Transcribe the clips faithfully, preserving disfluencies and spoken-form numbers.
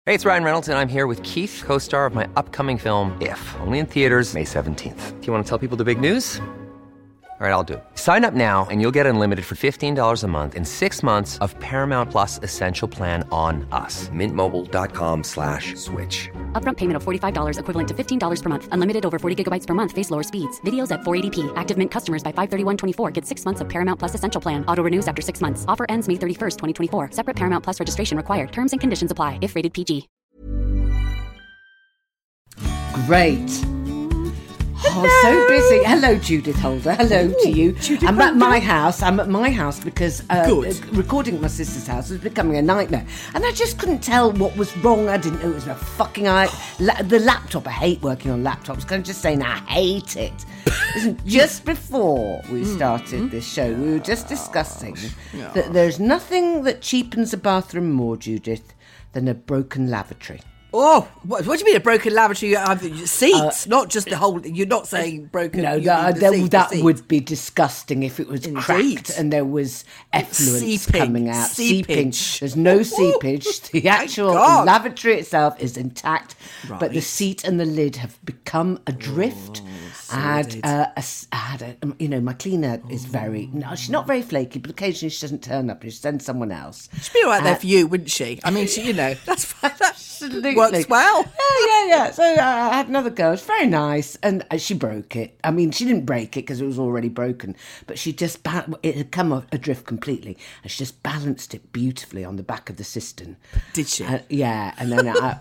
Hey, it's Ryan Reynolds, and I'm here with Keith, co-star of my upcoming film, If, only in theaters May seventeenth. Do you want to tell people the big news? All right, I'll do it. Sign up now and you'll get unlimited for fifteen dollars a month and six months of Paramount Plus Essential Plan on us. Mint Mobile dot com slash switch. Upfront payment of forty-five dollars equivalent to fifteen dollars per month. Unlimited over forty gigabytes per month. Face lower speeds. Videos at four eighty p. Active Mint customers by five thirty-one twenty-four get six months of Paramount Plus Essential Plan. Auto renews after six months. Offer ends May thirty-first, twenty twenty-four. Separate Paramount Plus registration required. Terms and conditions apply if rated P G. Great. Oh, so busy. Hello, Judith Holder. Hello Ooh, to you. Judith I'm Holder. at my house. I'm at my house because uh, Good. uh, recording at my sister's house was becoming a nightmare. And I just couldn't tell what was wrong. I didn't know it was a fucking... I, la- the laptop, I hate working on laptops. Can I just saying I hate it? Listen, just before we started this show, we were just discussing that there's nothing that cheapens a bathroom more, Judith, than a broken lavatory. Oh, what, what do you mean a broken lavatory? You have seats, uh, not just the whole... You're not saying broken... No, you that, mean the that, seat, that the seat. would be disgusting if it was Indeed. cracked and there was effluence Seeping, coming out. Seeping. seepage. There's no seepage. The actual God. lavatory itself is intact, but the Right. seat and the lid have become adrift. Oh, I had, sordid. uh, a s I had a, um, you know, my cleaner is very... No, she's not very flaky, but occasionally she doesn't turn up and she sends someone else. She'd be all right there Uh, for you, wouldn't she? I mean, she, you know, that's fine. That Absolutely. works well. Yeah, yeah, yeah. So uh, I had another girl. It's very nice, and uh, she broke it. I mean, she didn't break it because it was already broken, but she just ba- it had come off adrift completely, and she just balanced it beautifully on the back of the cistern. Did she? Uh, yeah, and then I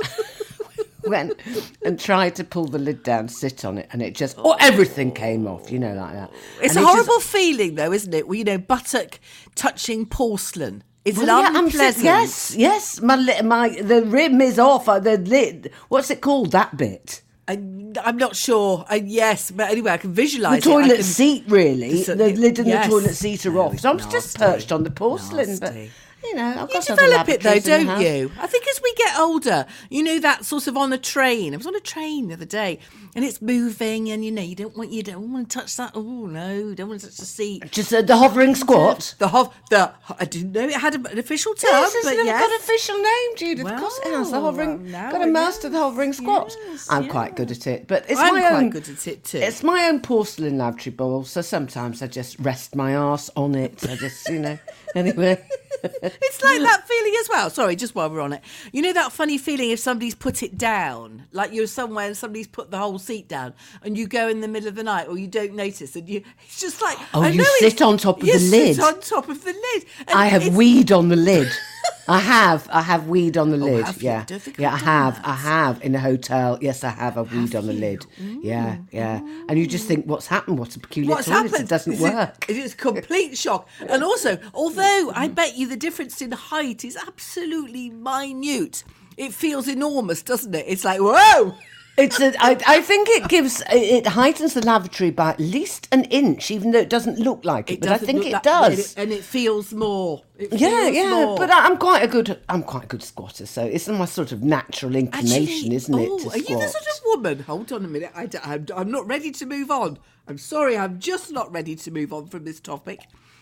went and tried to pull the lid down, sit on it, and it just oh, everything came off. You know, like that. It's And a it just- horrible feeling, though, isn't it? Well, you know, buttock touching porcelain. It's Well, an yeah, I'm unpleasant... si- yes, yes. My li- my the rim is off. uh, The lid. What's it called? That bit. I, I'm not sure. I, yes, but anyway, I can The visualise it. I toilet can- seat, really. So- The lid and yes. the toilet seat are No, off. So I'm it's just nasty. perched on the porcelain, but Nasty. you know, I've You got other develop it though, lavatories in the don't house. you? I think as we get older, you know, that sort of on a train. I was on a train the other day, and it's moving, and you know, you don't want you don't want to touch that. Oh no, don't want to touch the seat. Just uh, the hovering squat. The hov the I didn't know it had an official term, Yes, it's but never yes. got an official name, Judith. of course it has. The Well, hovering. now Got to it master the is. hovering squat. Yes, I'm yeah. quite good at it, but it's I'm my quite own. good at it too. It's my own porcelain lavatory bowl, so sometimes I just rest my arse on it. I just, you know. Anyway. It's like that feeling as well. Sorry, just while we're on it. You know that funny feeling if somebody's put it down, like you're somewhere and somebody's put the whole seat down, and you go in the middle of the night, or you don't notice, and you it's just like Oh, I you know sit it's- on top of you the lid. sit on top of the lid. And I have it's- weed on the lid. I have. I have weed on the lid. have you? Yeah. I don't think yeah, I I've done have. that. I have in a hotel. Yes, I have a weed on the lid. Yeah, yeah. And you just think, what's happened? What's a peculiar What's toilet? happened? It doesn't Is work. It, it is a complete shock. And also, although I bet you the difference in height is absolutely minute, it feels enormous, doesn't it? It's like, whoa! It's a, I, I think it gives it heightens the lavatory by at least an inch, even though it doesn't look like it. but I doesn't think look it that- does. and it feels more. It Yeah, feels yeah, more. but I- I'm quite a good. I'm quite a good squatter, so it's my sort of natural inclination, Actually, isn't it? oh, To are you squat. the sort of woman? Hold on a minute. I, am I'm not ready to move on. I'm sorry. I'm just not ready to move on from this topic.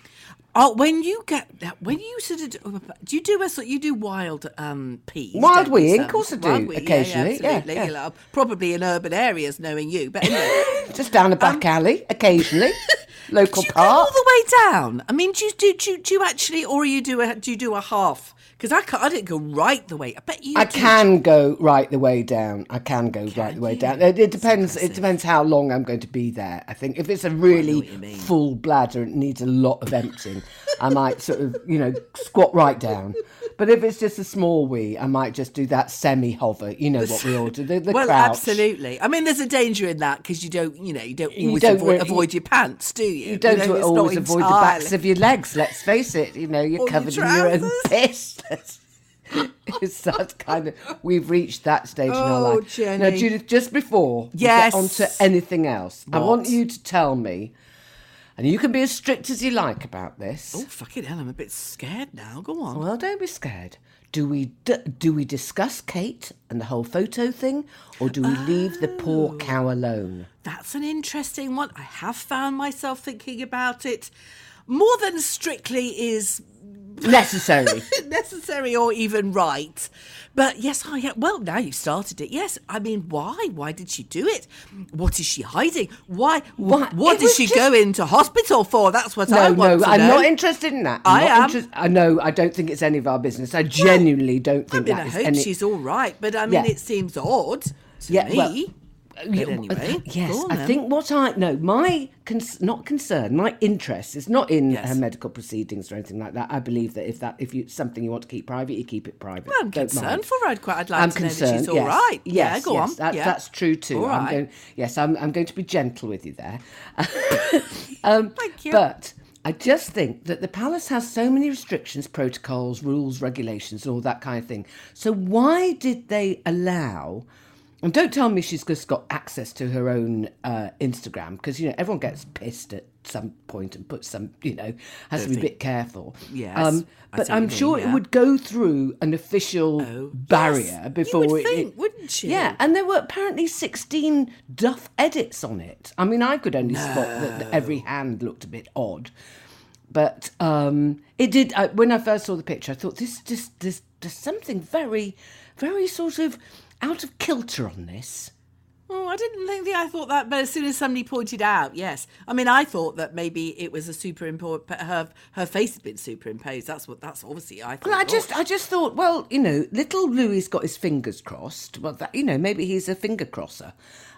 Oh, when you get when you sort of do, do you do a sort you do wild um peas? Wild don't you, weeing? Sam? Of course I do, Wild wee, occasionally, Yeah, yeah, absolutely. yeah. You know, probably in urban areas, knowing you. But anyway, Just down a back alley, occasionally, local do you go all park. the way down? I mean, do you do, do, you- do you actually, or you do a do you do a half? Because I can't, I didn't go right the way. I bet you. I do. can go right the way down. I can go right the way you? down. It, it depends. It impressive. depends how long I'm going to be there. I think if it's a what really you mean. full bladder and it needs a lot of emptying, I might sort of you know squat right down. But if it's just a small wee, I might just do that semi-hover. You know what we all do, the, the well, crouch. absolutely. I mean, there's a danger in that because you don't, you know, you don't You always don't avoid, re- avoid your pants, do you? You don't know, it's always not avoid the backs entirely- of your legs. Let's face it. You know, you're Or your covered in your own trousers. piss. That's- It's that kind of. We've reached that stage in our Oh, life. Jenny. Now, Judith, just before Yes. we get on to anything else, I want What? you to tell me, and you can be as strict as you like about this. Oh, fucking hell, I'm a bit scared now. Go on. Well, don't be scared. Do we d- do we discuss Kate and the whole photo thing, or do we leave the poor Oh. cow alone? That's an interesting one. I have found myself thinking about it. More than strictly is necessary. necessary or even right. But yes, I yeah, well, now you've started it. Yes, I mean, why? Why did she do it? What is she hiding? Why? What? What It did was she just- go into hospital for? That's what I No, want no, to I'm know. not interested in that. I'm I not am. interest- I know. I don't think it's any of our business. I genuinely don't I think mean, that I is hope any. she's all right, but I mean, Yeah. it seems odd to Yeah, me. well, But Yeah, anyway, yes, go on I then. think what I no, my cons- not concern, my interest is not in Yes. her medical proceedings or anything like that. I believe that if that if you something you want to keep private, you keep it private. Well, I'm Don't concerned mind. for her. I'd quite. I'd like I'm to know concerned. that she's all yes. right. Yes, yeah, go yes, on. That, yeah. That's true too. All I'm right. going. Yes, I'm. I'm going to be gentle with you there. um, Thank you. But I just think that the palace has so many restrictions, protocols, rules, regulations, and all that kind of thing. So why did they allow? And don't tell me she's just got access to her own uh, Instagram, because, you know, everyone gets pissed at some point and puts some, you know, has to be a bit careful. Yes, Um, I but see what I'm you mean, sure yeah. it would go through an official Oh, barrier yes, before you would it, think, it- wouldn't you? Yeah, and there were apparently sixteen Duff edits on it. I mean, I could only spot that, that every hand looked a bit odd. But um, it did. I, when I first saw the picture, I thought this just this there's something very, very sort of out of kilter on this. Oh, I didn't think that I thought that, but as soon as somebody pointed out, yes. I mean, I thought that maybe it was a superimport. Her her face had been superimposed. That's what. That's obviously I thought. Well, I just I just thought, well, you know, little Louis's got his fingers crossed. Well, that, you know, maybe he's a finger crosser.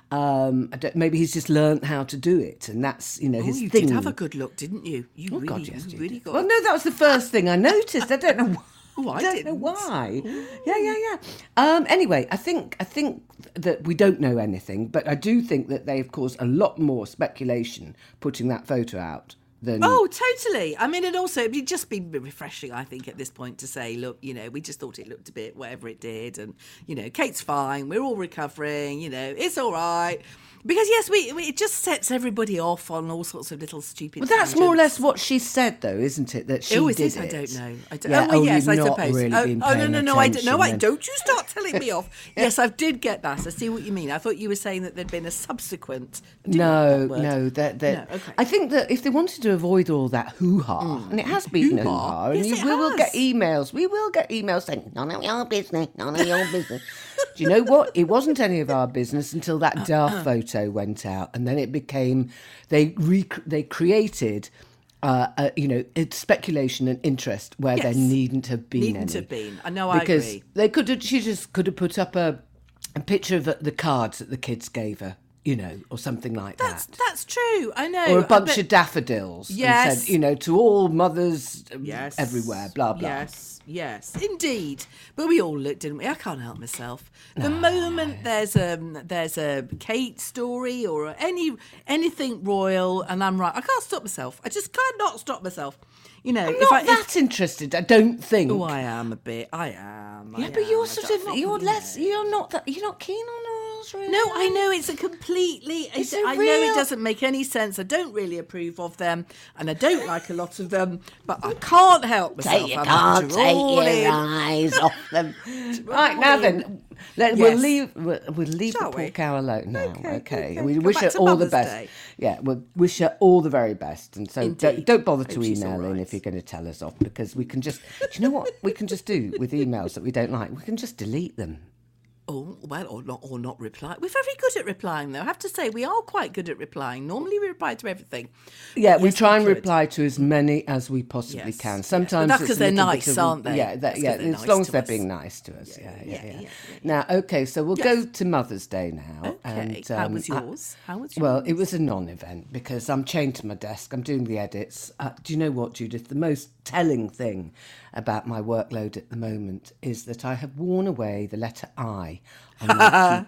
Um, I don't, maybe he's just learnt how to do it, and that's you know Oh, his you thing. did have a good look, didn't you? You Oh, really, God, yes, you you really did. got. Well, no, that was the first thing I noticed. I don't know why. Oh, I don't know didn't. why. Yeah, yeah, yeah. Um, anyway, I think I think that we don't know anything, but I do think that they've caused a lot more speculation putting that photo out than. Oh, totally. I mean, and also it'd just be refreshing, I think, at this point to say, look, you know, we just thought it looked a bit whatever it did, and you know, Kate's fine. We're all recovering. You know, it's all right. Because yes, we, we it just sets everybody off on all sorts of little stupid. But that's more or tangents. less what she said, though, isn't it? That she Oh, is did it? I it. don't know. I don't, Yeah, oh, well, oh, yes, you've I not suppose. really oh, been oh, no, paying no, no, I don't. No, attention I then. don't. You start telling me off. Yes, I did get that. I see what you mean. I thought you were saying that there'd been a subsequent. I didn't No, like that word. no, that that. No, okay. I think that if they wanted to avoid all that hoo-ha, and it has been Hoo-ha? hoo-ha, and Yes, you, it we will get has. emails. We will get emails saying none of your business, none of your business. Do you know what? It wasn't any of our business until that Darth photo went out, and then it became they rec- they created. Uh, uh, you know, it's speculation and interest where there Yes. needn't have been Needn't any. have been. I know, I because agree. they could have. She just could have put up a, a picture of the cards that the kids gave her, you know, or something like That's that. that's true. I know. Or a bunch but- of daffodils. And Yes. said, you know, to all mothers um, Yes. everywhere, blah, blah. Yes, yes, indeed. But we all looked, didn't we? I can't help myself. The moment there's a there's a Kate story or any anything royal, and I'm right, I can't stop myself. I just cannot stop myself. You know, I'm if not I if, that interested, I don't think. oh, I am a bit. I am. I yeah, but am. you're I sort don't- of, not you're really, less, no. you're not that, you're not keen on royals, really. No, I know it's a completely. It's I a know real- it doesn't make any sense. I don't really approve of them, and I don't like a lot of them. But I can't help myself. Take, you I'm can't take drooling. your eyes off them. Right, now then, let, we'll Yes. leave We'll, we'll leave Shall the poor we? cow alone now, okay? Okay, okay. We Come wish back her to all the Mother's best. Day. Yeah, we'll wish her all the very best. And so don't, Indeed. don't bother to Hope she's email all in right. if you're going to tell us off, because we can just, do you know what we can just do with emails that we don't like? We can just delete them. Oh, well, or not, or not reply. We're very good at replying, though. I have to say, we are quite good at replying. Normally, we reply to everything. Yeah, we Yes, try we and could. reply to as many as we possibly Yes, can. yes. Sometimes But that's it's 'cause a they're little nice, bit of- aren't they? Yeah, that, That's 'cause yeah. they're As nice long as to they're us. being nice to us. Yeah, yeah, yeah, yeah. yeah, yeah, Now, okay, so we'll Yes. go to Mother's Day now. Okay, And, how um, was I- yours? How was Well, yours? it was a non-event because I'm chained to my desk. I'm doing the edits. Uh, do you know what, Judith? The most telling thing about my workload at the moment is that I have worn away the letter I on my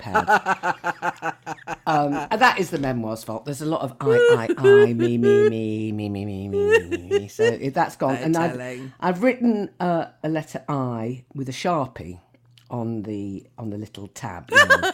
keypad. Um, and that is the memoir's fault. There's a lot of I, I, I, me, me, me, me, me, me, me, me. So it- that's gone. Very and I've, telling. I've written uh, a letter I with a Sharpie on the on the little tab. You know.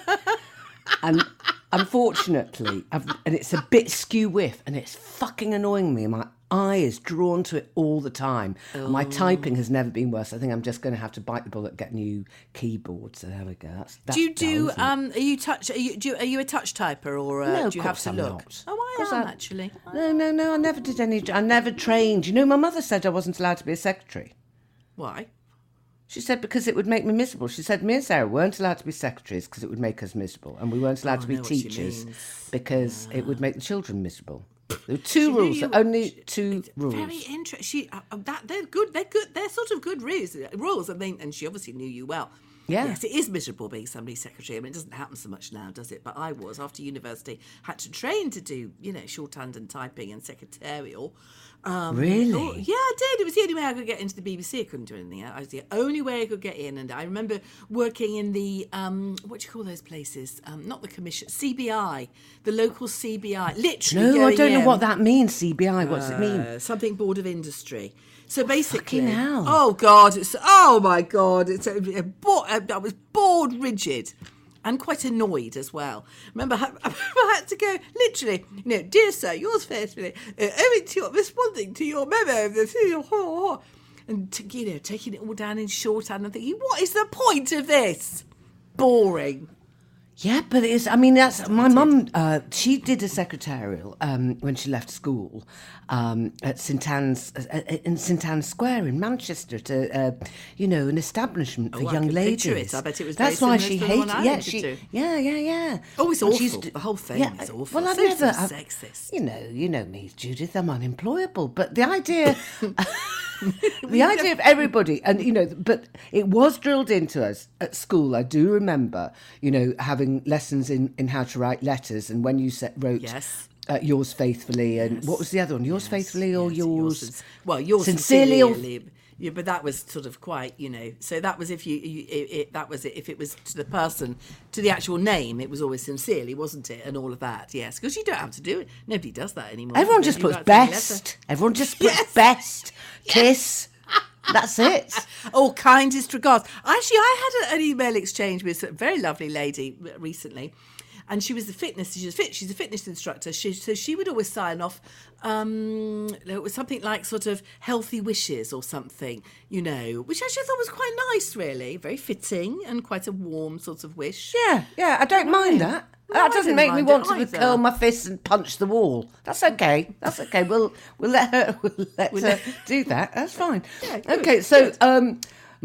And unfortunately, I've, and it's a bit skew whiff, and it's fucking annoying me. My eye is drawn to it all the time. And my typing has never been worse. I think I'm just going to have to bite the bullet, get a new keyboard. So there we go. That's, that's Do you do? dull, isn't it? Um, are you touch? Are you, do you, are you a touch typer, or uh, No, of do you have course to I'm look? not. Oh, I Of course am I- actually. No, no, no. I never did any. I never trained. You know, my mother said I wasn't allowed to be a secretary. Why? She said because it would make me miserable. She said me and Sarah weren't allowed to be secretaries because it would make us miserable, and we weren't allowed Oh, to I be know what she teachers means. because it would make the children miserable. There were two She knew rules, you- only she- two it's rules. Very interesting. She uh, uh, that they're good. They're good. They're sort of good rules. Rules, and they and she obviously knew you well. Yeah. Yes, it is miserable being somebody's secretary. I mean, it doesn't happen so much now, does it? But I was after university, had to train to do, you know, shorthand and typing and secretarial. Um, Really? oh, yeah, I did. It was the only way I could get into the B B C. I couldn't do anything else. It was the only way I could get in. And I remember working in the, um, what do you call those places? Um, not the commission, C B I, the local C B I. Literally No, I going don't know in. what that means, C B I. What does it mean? Uh, something Board of Industry. So basically, Fucking hell. oh god, it's oh my god, it's a, a, bo- I was bored rigid, and quite annoyed as well. Remember, I, I had to go literally, you know, dear sir, yours faithfully, uh, owing to your responding to your memo of the and t- you know, taking it all down in shorthand and thinking, what is the point of this? Boring. Yeah, but it's, I mean, that's, my mum, uh, she did a secretarial um, when she left school um, at St Anne's, uh, in St Anne's Square in Manchester to, uh, you know, an establishment for Oh, I young can ladies. picture it. I bet it was That's very why similar she to the one hated, I yeah, went she, to. yeah, yeah, yeah. Oh, it's And she used awful. to- The whole thing is awful. Well, I've So never, I've- sexist. you know, you know me, Judith, I'm unemployable, but the idea... The idea of everybody, and you know, but it was drilled into us at school. I do remember, you know, having lessons in, in how to write letters, and when you set, wrote Yes. uh, yours faithfully, and what was the other one? Yours Yes, faithfully or yes, yours? sin- well, yours sincerely. sincerely. Or, yeah, but that was sort of quite, you know. So that was if you, you it, it, that was it. If it was to the person, to the actual name, it was always sincerely, wasn't it? And all of that, yes, because you don't have to do it. Nobody does that anymore. everyone You just do puts that thing letter. best. Everyone just puts Yes. best. Kiss. That's it. Oh, kindest regards. Actually, I had a, an email exchange with a very lovely lady recently, and she was the fitness. She's fit. She's a fitness instructor. She, so she would always sign off. Um, it was something like sort of healthy wishes or something, you know, which actually I thought was quite nice, really, very fitting and quite a warm sort of wish. Yeah, yeah, I don't mind Right. that. No, I That doesn't didn't make me mind it want to either. curl my fists and punch the wall. That's okay. That's okay. We'll we'll let her we'll let her do that. That's fine. Yeah, good, okay, so good. um,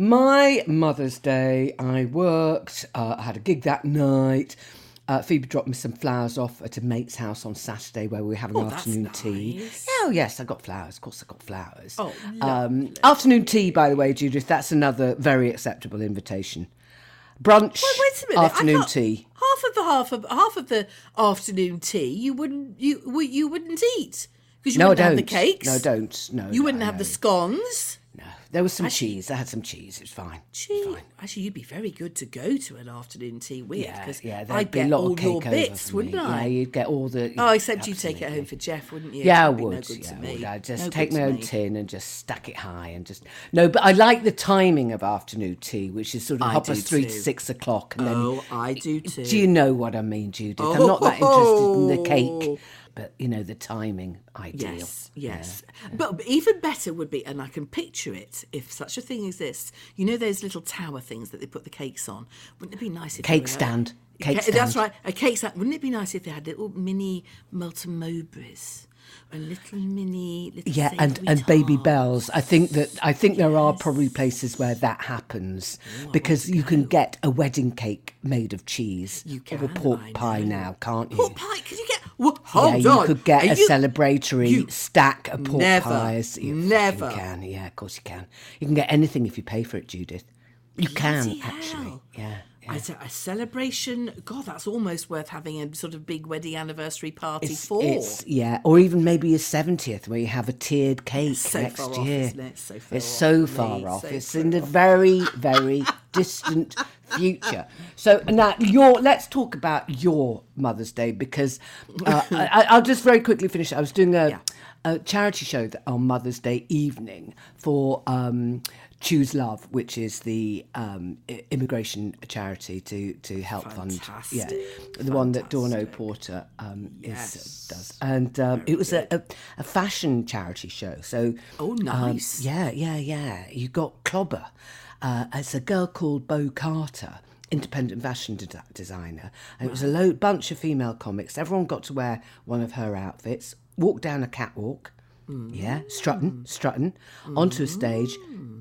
my Mother's Day, I worked. Uh, I had a gig that night. Uh, Phoebe dropped me some flowers off at a mate's house on Saturday where we were having Oh, that's afternoon tea. nice. Oh, yes, I got flowers. Of course, I got flowers. Oh, um, afternoon tea, by the way, Judith. That's another very acceptable invitation. Brunch, Well, wait a minute. I afternoon thought tea. Half of the half of half of the afternoon tea you wouldn't you well, you wouldn't eat because you No, I wouldn't don't. have the cakes. No, I don't. No, You no, wouldn't have no. the scones. No, there was some cheese. I had some cheese. It was fine. Gee, actually, you'd be very good to go to an afternoon tea with Yeah, because yeah. There'd I'd be a get lot all of your cake over bits, for wouldn't me. I? Yeah, you'd get all the. Oh, except you'd take it absolutely. home for Jeff, wouldn't you? Yeah, I That'd be would. No good yeah, to I me. would. I'd just No take good my to own me. tin and just stack it high and just no. But I like the timing of afternoon tea, which is sort of I half do past three to too. six o'clock. And Oh, then, I do too. Do you know what I mean, Judith? I'm not that interested in the Oh. cake, but you know the timing, ideal. Yes, yes. But even better would be, and I can picture it, if such a thing exists. You know those little tower things that they put the cakes on? Wouldn't it be nice if Cake they were- stand. Cake Ca- That's stand. right, a cake stand. Wouldn't it be nice if they had little mini Melton Mowbrays? A little mini, little Yeah, and, savoury and baby tarts? bells. I think that I think there are probably places where that happens because you can get a wedding cake made of cheese You or a can, pork I pie know. now, can't you? Pork pie? Can you get? Well, hold yeah, on. you could get Are a you- celebratory you- stack of pork Never, pies. You never. fucking can. Yeah, of course you can. You can get anything if you pay for it, Judith. You can Bloody actually. hell. Yeah. I said, a celebration. God, that's almost worth having a sort of big wedding anniversary party It's, for. it's yeah, or even maybe a seventieth where you have a tiered cake so next far off, year. isn't it? So far it's off so for far me, off. so it's far in the off. very, very distant future. So now, your let's talk about your Mother's Day because uh, I, I'll just very quickly finish. I was doing a, Yeah. a charity show that on Mother's Day evening for. Um, Choose Love, which is the um, i- immigration charity to to help fund, yeah, Fantastic. the one that Dawn Fantastic. O'Porter um, Yes. is does, and um, it was a, a, a fashion charity show. So, Oh, um, nice. yeah, yeah, yeah. You got Clobber. Uh, it's a girl called Bo Carter, independent fashion de- designer, and it was a lo- bunch of female comics. Everyone got to wear one of her outfits, walk down a catwalk. Yeah, strutting, strutting onto a stage,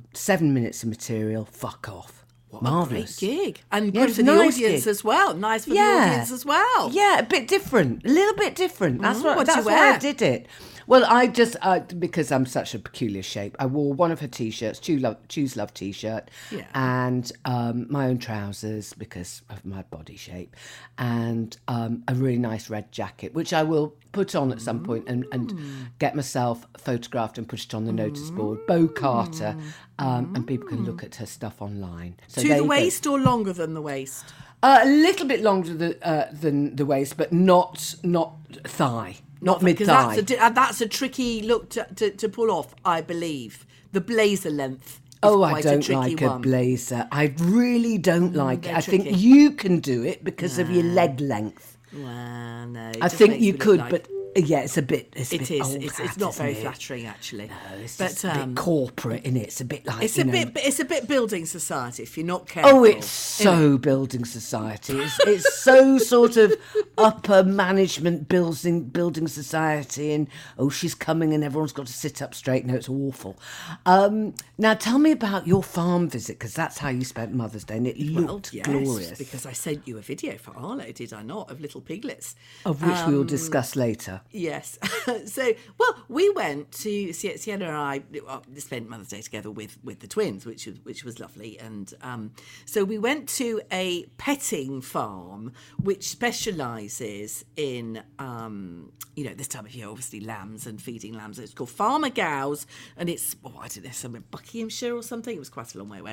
seven minutes of material, fuck off. What Marvellous. a great gig. And Yeah, good it was for a the nice audience gig. as well. Nice for Yeah. the audience as well. Yeah, a bit different, a little bit different. That's Mm, what. what'd you That's why I wear? did it. Well, I just uh, because I'm such a peculiar shape, I wore one of her t-shirts, Choose Love, Choose Love t-shirt, Yeah. and um, my own trousers because of my body shape, and um, a really nice red jacket, which I will put on at some point and, and get myself photographed and put it on the notice board. Bo Carter, um, and people can look at her stuff online. So To there the you go. waist or longer than the waist? Uh, a little bit longer than, uh, than the waist, but not not thigh, not mid Because thigh. that's a, di- uh, that's a tricky look to, to, to pull off, I believe. The blazer length is Oh, I quite a don't tricky like a one. blazer. I really don't like it. they're I think tricky. you can do it because of your leg length. Well, no. it I just think makes you me look could, like- but uh, yeah, it's a bit. It's a It bit is. old It's, hat, it's not isn't very it? flattering, actually. No, it's but just a um, bit corporate, isn't it? It's a bit like it's you a know, bit. It's a bit building society if you're not careful. Oh, it's so building society. It's, it's so sort of upper management building building society, and oh, she's coming, and everyone's got to sit up straight. No, it's awful. Um, now, tell me about your farm visit because that's how you spent Mother's Day, and it Well, looked yes, glorious. because I sent you a video for Arlo, did I not, of little piglets? Of which we will Um, discuss later. Yes. So, well, we went to Sie- Sienna and I well, spent Mother's Day together with, with the twins, which was which was lovely. And um, so we went to a petting farm which specialises in um, you know this time of year, obviously lambs and feeding lambs. It's called Farmer Gow's, and it's oh I don't know somewhere Buckinghamshire or something. It was quite a long way away.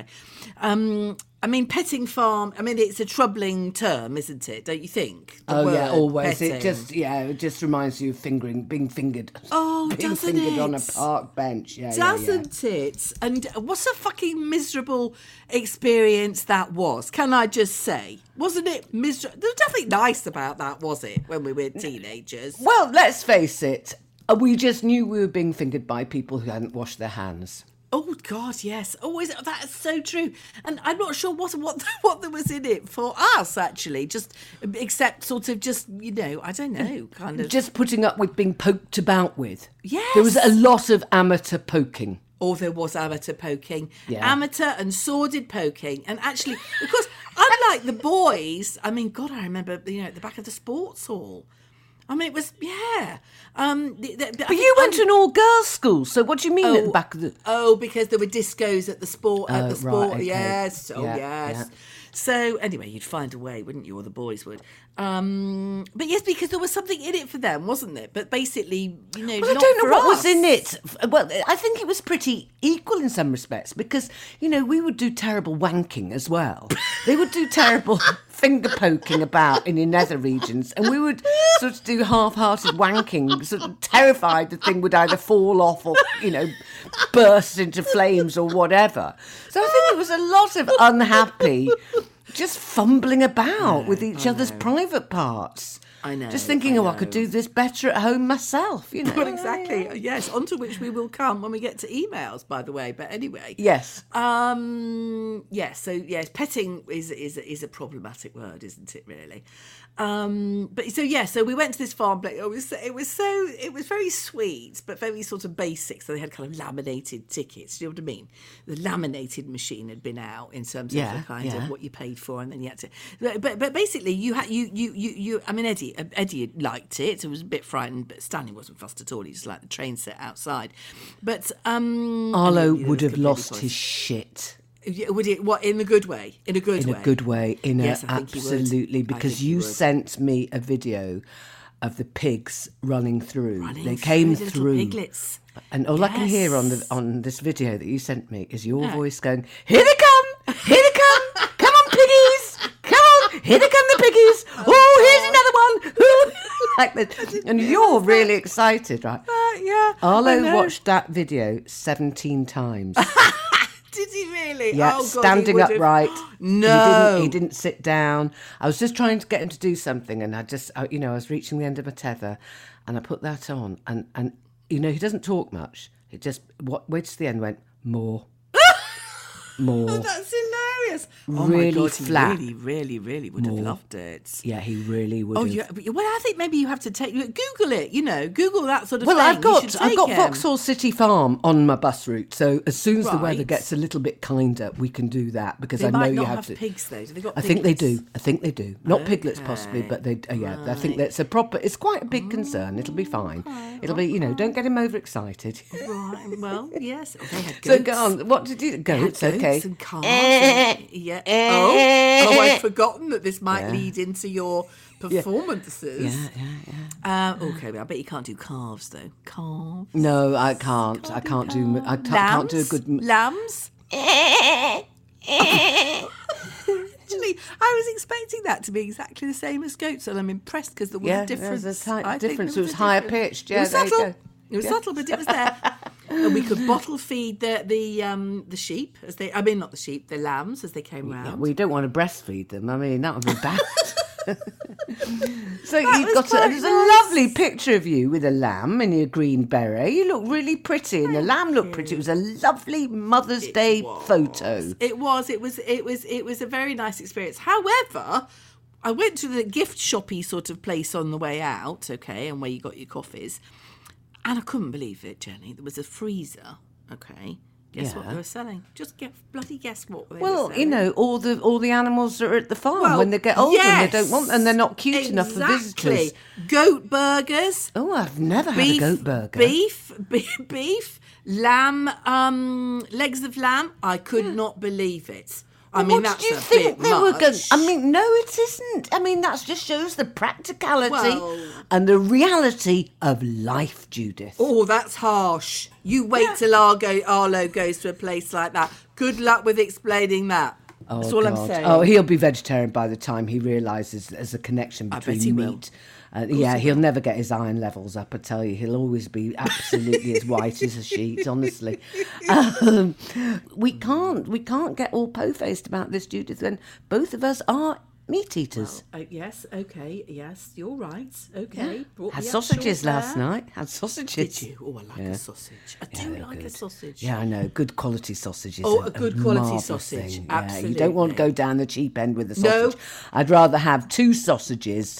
Um, I mean, petting farm. I mean, it's a troubling term, isn't it? Don't you think? The Oh yeah, word always. It petting. just yeah, it just reminds you of fingering, being fingered. Oh, being doesn't fingered on a it? park bench. Yeah, yeah, yeah. Doesn't it? And what a fucking miserable experience that was. Can I just say? Wasn't it miserable? There was nothing nice about that, was it, when we were teenagers? Well, let's face it. uh, We just knew we were being fingered by people who hadn't washed their hands. Oh God, yes. Oh, is it, that is so true. And I'm not sure what what what there was in it for us actually. Just except sort of just you know I don't know kind of. Just putting up with being poked about with. Yes. There was a lot of amateur poking. Or there was amateur poking, Yeah. amateur and sordid poking, and actually, because unlike the boys, I mean, God, I remember you know at the back of the sports hall. I mean, it was yeah. Um, the, the, But you went to an all-girls school, so what do you mean at the back of the... Oh, because there were discos at the sport at Oh, the sport. right, okay. Yes, oh Yeah, yes. yeah. So anyway, you'd find a way, wouldn't you, or the boys would? Um, but yes, because there was something in it for them, wasn't there? But basically, you know, Well, I not don't for know what us. was in it. Well, I think it was pretty equal in some respects because, you know, we would do terrible wanking as well. They would do terrible finger poking about in the nether regions, and we would sort of do half-hearted wanking, sort of terrified the thing would either fall off or, you know, burst into flames or whatever. So I think it was a lot of unhappy, just fumbling about with each other's private parts. I know, Just thinking, I oh, I could know. do this better at home myself, you know. Well, exactly. Yes, onto which we will come when we get to emails, by the way. But anyway, Yes. Um. Yes. So yes, petting is is is a problematic word, isn't it? Really. Um. But so yeah. So we went to this farm. But it was it was so it was very sweet, but very sort of basic. So they had kind of laminated tickets. Do you know what I mean? The laminated machine had been out in terms of Yeah, the kind yeah. of what you paid for, and then you had to. But but, but basically, you had you you you you. I mean, Eddie Eddie liked it. It was a bit frightened, but Stanley wasn't fussed at all. He just liked the train set outside. But um, Arlo and, you know, would it was have completely lost pointless. his shit Yeah, would it? What in a good way? In a good in way. a good way, in Yes, a I think he would. absolutely, I because think he you would. sent me a video of the pigs running through. Running they came through the little through. piglets. And all I can hear on the Yes. on this video that you sent me is your Yeah. voice going, "Here they come! Here they come! Come on, piggies! Come on! Here they come, the piggies! Oh, here's another one!" Like this. And you're really excited, right? Uh, yeah. I Arlo know. watched that video seventeen times. Did he really? Yeah, oh, God, he standing would have- upright. No. He didn't, he didn't sit down. I was just trying to get him to do something, and I just, I, you know, I was reaching the end of my tether, and I put that on, and, and you know, he doesn't talk much. It just, what, waits to the end, went, more. More. That's hilarious. glorious. Oh really my God, flat. he really, really, really would have loved it. Yeah, he really would Oh, have. yeah. Well, I think maybe you have to take Google it. You know, Google that sort of Well, thing. I've You got should I've take got him. Vauxhall City Farm on my bus route, so as soon as the weather Right. gets a little bit kinder, we can do that because They I know might you not have, have to. pigs though. Do they got I think they piglets? do. I think they do. Not piglets possibly, Okay. but they. Uh, yeah, I think that's a proper. It's quite a big concern. It'll be fine. It'll be. You know, don't get him overexcited. Right. Well, yes. Oh, they had So goats. go on. What did you? They had Goats. goats Okay. and calves. and- yeah. Oh, oh, I'd forgotten that this might lead into your performances. Yeah, yeah, yeah. Um, okay, I bet you can't do calves though. Calves. No, I can't. I can't do. I can't, can't do a good. Lambs. Actually, I was expecting that to be exactly the same as goats, and I'm impressed because there was Yeah, a difference. there's a slight I think difference. there It was a higher difference. pitched. It Yeah, was there you subtle. go. It was Yeah. subtle, but it was there. And we could bottle feed the the um the sheep as they. I mean, not the sheep, the lambs as they came round. We don't want to breastfeed them. I mean, that would be bad. So That you've was got a, quite there's a nice. lovely picture of you with a lamb in your green beret. You look really pretty, and the lamb looked pretty. It was a lovely Mother's Day photo. It was. It was. It was. It was a very nice experience. However, I went to the gift shoppy sort of place on the way out. Okay, and where you got your coffees, and I couldn't believe it, Jenny. There was a freezer. Okay, guess what Yeah. they were selling? Just get bloody guess what they were Well, selling. you know, all the all the animals that are at the farm Well, when they get older and yes, they don't want, and they're not cute enough for exactly. visitors. Goat burgers. Oh, I've never Beef, had a goat burger. beef, be- beef, lamb, um, legs of lamb. I could not believe it. I mean, what that's did you a think bit they were going? much. I mean, no, it isn't. I mean, that just shows the practicality Well- and the reality of life, Judith. Oh, that's harsh. You wait till Argo, Arlo goes to a place like that. Good luck with explaining that. Oh, That's all I'm God. saying. Oh, he'll be vegetarian by the time he realises there's a connection I bet between he will. meat. Uh, yeah, he'll never get his iron levels up. I tell you, he'll always be absolutely as white as a sheet. Honestly, um, we can't we can't get all po-faced about this, Judith. When both of us are meat eaters. Uh, yes, okay, yes, you're right. Okay. Brought Had me up sausages short last there. night. Had sausages. Did you? Oh, I like Yeah. a sausage. I do they're like a good. sausage. Yeah, I know. Good quality sausages. Oh, are a good quality marvellous sausage, thing. Yeah, you don't absolutely. want to go down the cheap end with the No. sausage. I'd rather have two sausages.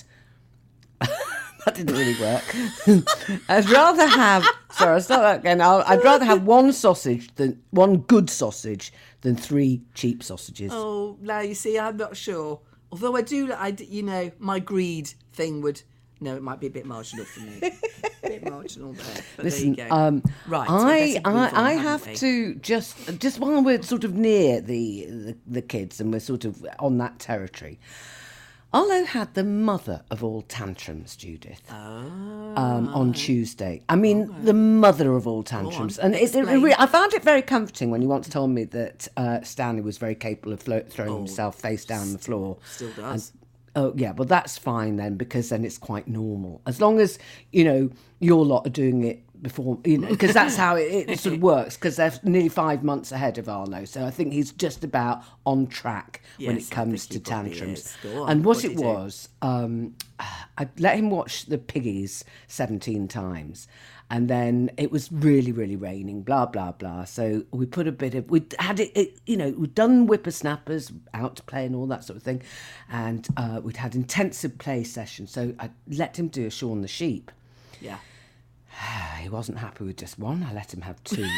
That didn't really work. I'd rather have. Sorry, I'll start that again. I'll, I'd rather have one sausage than one good sausage than three cheap sausages. Oh, now you see, I'm not sure. Although I do, I, d- you know, my greed thing would. No, it might be a bit marginal for me. a bit marginal there. But Listen, there you go. um, right. I so better move on, I, I haven't have we? to just just while we're sort of near the, the the kids and we're sort of on that territory. Arlo had the mother of all tantrums, Judith, um, on Tuesday. I mean, the mother of all tantrums. And it, it, Explain. re- I found it very comforting when you once told me that uh, Stanley was very capable of flo- throwing himself face down on the floor. Still does. Oh, yeah, well, that's fine then, because then it's quite normal. As long as, you know, your lot are doing it before, you know, because that's how it, it sort of works, because they're nearly five months ahead of Arlo. So I think he's just about on track when Yes, it I comes think to he probably tantrums. is. Go on, And what what it did he do? was, um, I let him watch the Piggies seventeen times. And then it was really, really raining, blah, blah, blah. So we put a bit of, we had it, it, you know, we'd done whippersnappers out to play and all that sort of thing. And uh, we'd had intensive play sessions. So I let him do a Shaun the Sheep. Yeah. He wasn't happy with just one. I let him have two.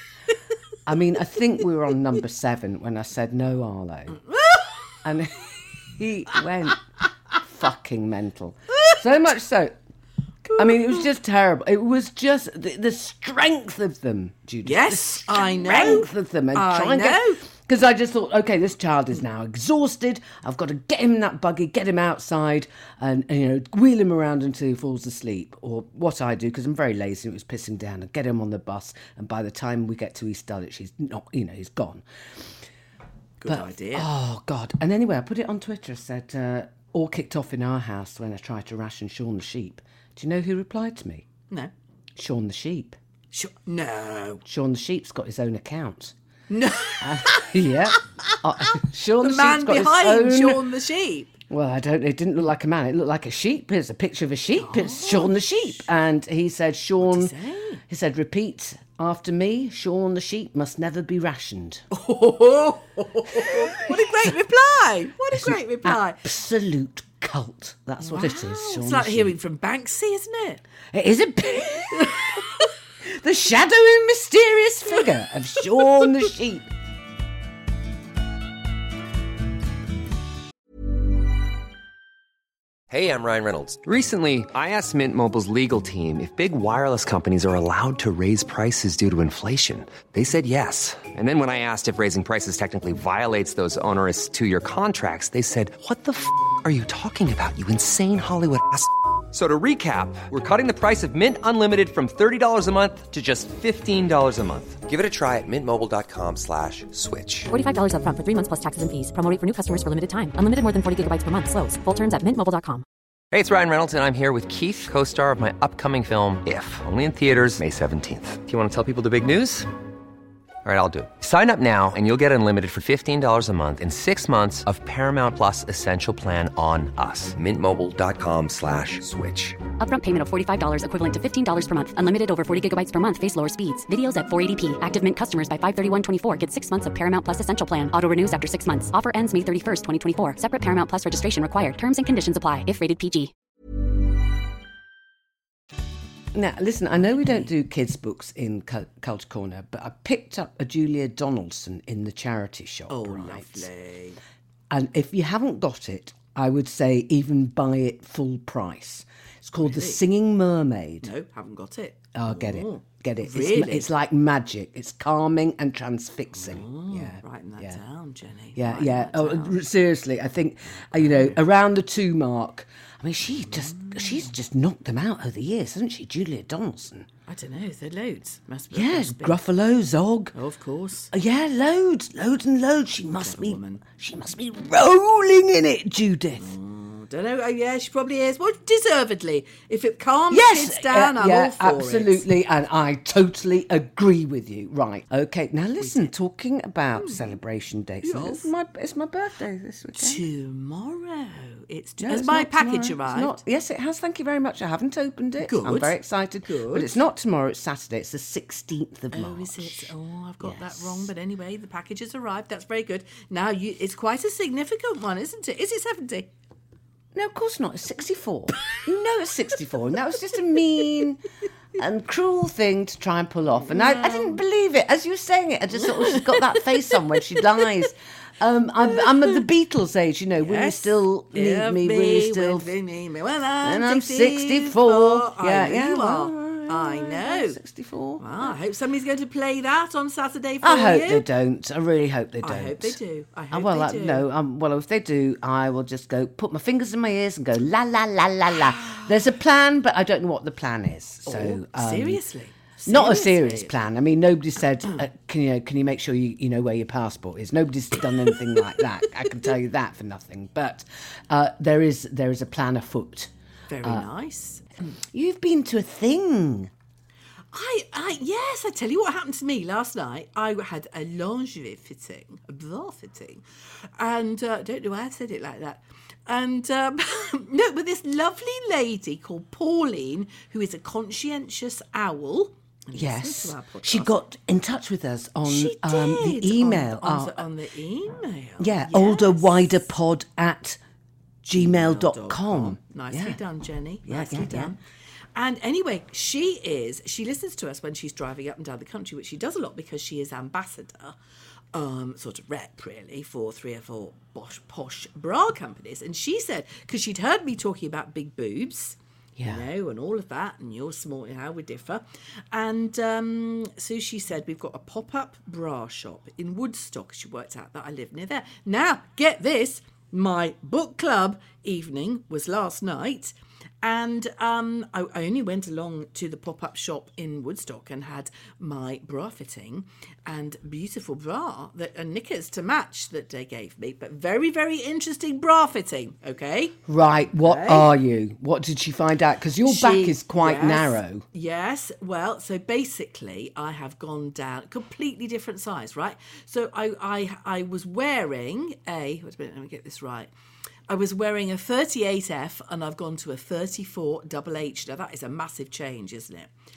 I mean, I think we were on number seven when I said, no, Arlo. And he went fucking mental. So much so. I mean, it was just terrible. It was just the, the strength of them, Judith. Yes, the I know. strength of them. And I try and know. get, because I just thought, okay, this child is now exhausted. I've got to get him in that buggy, get him outside, and, and you know, wheel him around until he falls asleep. Or what I do, because I'm very lazy, it was pissing down, and get him on the bus. And by the time we get to East Dulwich, he's not, you know, he's gone. Good But- idea. Oh, God. And anyway, I put it on Twitter. I said, uh, all kicked off in our house when I tried to ration Shaun the Sheep. Do you know who replied to me? No. Shaun the Sheep. Sure. No. Shaun the Sheep's got his own account. No. Yeah. Uh, Shaun the, The man Sheep's got behind his own... Shaun the Sheep. Well, I don't. It didn't look like a man. It looked like a sheep. It's a picture of a sheep. It's Shaun the Sheep, and he said, "Shaun." What'd he say? He said, "Repeat After me, Sean the sheep must never be rationed. Oh, what a great reply. What a great reply. Absolute cult. That's what it is, Sean It's the like sheep. hearing from Banksy, isn't it? It is a bit... The shadowy, mysterious figure of Sean the sheep. Hey, I'm Ryan Reynolds. Recently, I asked Mint Mobile's legal team if big wireless companies are allowed to raise prices due to inflation. They said yes. And then when I asked if raising prices technically violates those onerous two-year contracts, they said, "What the f*** are you talking about, you insane Hollywood ass f- So to recap, we're cutting the price of Mint Unlimited from thirty dollars a month to just fifteen dollars a month. Give it a try at mintmobile.com slash switch. forty-five dollars up front for three months plus taxes and fees. Promo rate for new customers for limited time. Unlimited more than forty gigabytes per month. Slows full terms at mint mobile dot com. Hey, it's Ryan Reynolds, and I'm here with Keith, co-star of my upcoming film, If, only in theaters May seventeenth. Do you want to tell people the big news? All right, I'll do it. Sign up now and you'll get unlimited for fifteen dollars a month and six months of Paramount Plus Essential Plan on us. Mintmobile.com slash switch. Upfront payment of forty-five dollars equivalent to fifteen dollars per month. Unlimited over forty gigabytes per month. Face lower speeds. Videos at four eighty p. Active Mint customers by five thirty-one twenty-four get six months of Paramount Plus Essential Plan. Auto renews after six months. Offer ends May thirty-first, twenty twenty-four. Separate Paramount Plus registration required. Terms and conditions apply if rated P G. Now, listen, I know we don't do kids' books in Cul- Culture Corner, but I picked up a Julia Donaldson in the charity shop. Oh, right? lovely. And if you haven't got it, I would say even buy it full price. It's called The Singing Mermaid. No, haven't got it. Oh, get it. Oh, Get it. really? It's, it's like magic. It's calming and transfixing. Oh, yeah. writing that yeah. down, Jenny. Yeah, Writing yeah. that Oh, down. r- seriously, I think, uh, you know, around the two mark, I mean, she just, she's just knocked them out over the years, hasn't she, Julia Donaldson? I don't know. There are loads. Must be. Yes, must be. Gruffalo, Zog. Oh, of course. Uh, Yeah, loads, loads and loads. She must Clever be, woman. she must be rolling in it, Judith. Don't know. Oh, yeah, she probably is. Well, deservedly. If it calms Yes, kids down, uh, I'm yeah, all for it. absolutely, and I totally agree with you. Right, okay. Now listen, talking about celebration dates. Yes. It's my it's my birthday this weekend. Tomorrow. It's, No, has it's my not package tomorrow. It's arrived? not- yes, it has. Thank you very much. I haven't opened it. I'm Good. very excited. Good. But it's not tomorrow. It's Saturday. It's the sixteenth of Oh, March. is it? Oh, I've got Yes. that wrong. But anyway, the package has arrived. That's very good. Now, you, it's quite a significant one, isn't it? Is it seventy? No, of course not. It's sixty-four. You know it's sixty-four. And that was just a mean and cruel thing to try and pull off. And I, I didn't believe it. As you were saying it, I just thought, oh, she's got that face on when she dies. Um, I'm, I'm at the Beatles age, you know. Will you Yes. still need Love me? Will you still... will you need me? Well, I'm, And I'm sixty-four. sixty-four. I Yeah, know yeah. you well, are. I know. sixty-four. Well, I hope somebody's going to play that on Saturday for I hope you. they don't. I really hope they don't. I hope they do. I Oh, hope well, they I, do. no. Um, well, if they do, I will just go put my fingers in my ears and go la la la la la. There's a plan, but I don't know what the plan is. So Oh, um, seriously? not a Seriously? serious plan. I mean, nobody said, uh, "Can you can you make sure you, you know where your passport is?" Nobody's done anything like that. I can tell you that for nothing. But uh, there is there is a plan afoot. Very nice. You've been to a thing. I, I, yes, I tell you what happened to me last night. I had a lingerie fitting, a bra fitting, and uh, I don't know why I said it like that. And um, no, but this lovely lady called Pauline, who is a conscientious owl. and listens Yes, to our podcast. she got in touch with us on She um, did, the email. on, on, uh, the, on the email. yeah, Yes. older wider pod at gmail dot com. Nicely Yeah. done, Jenny. Yeah, Nicely yeah, yeah. done. And anyway, she is, she listens to us when she's driving up and down the country, which she does a lot because she is ambassador, um, sort of rep really, for three or four posh, posh bra companies. And she said, because she'd heard me talking about big boobs, Yeah. you know, and all of that, and you're small, how we differ. And um, so she said, we've got a pop-up bra shop in Woodstock. She worked out that I live near there. Now, get this, my book club evening was last night. And um, I, I only went along to the pop-up shop in Woodstock and had my bra fitting and beautiful bra that and knickers to match that they gave me. But very, very interesting bra fitting, okay? Right, what Okay. are you? What did she find out? Because your back She- is quite yes, narrow. Yes. Well, so basically, I have gone down a completely different size, right? So I, I, I was wearing a. Wait a minute, let me get this right. I was wearing a thirty-eight F, and I've gone to a thirty-four double H. Now that is a massive change, isn't it?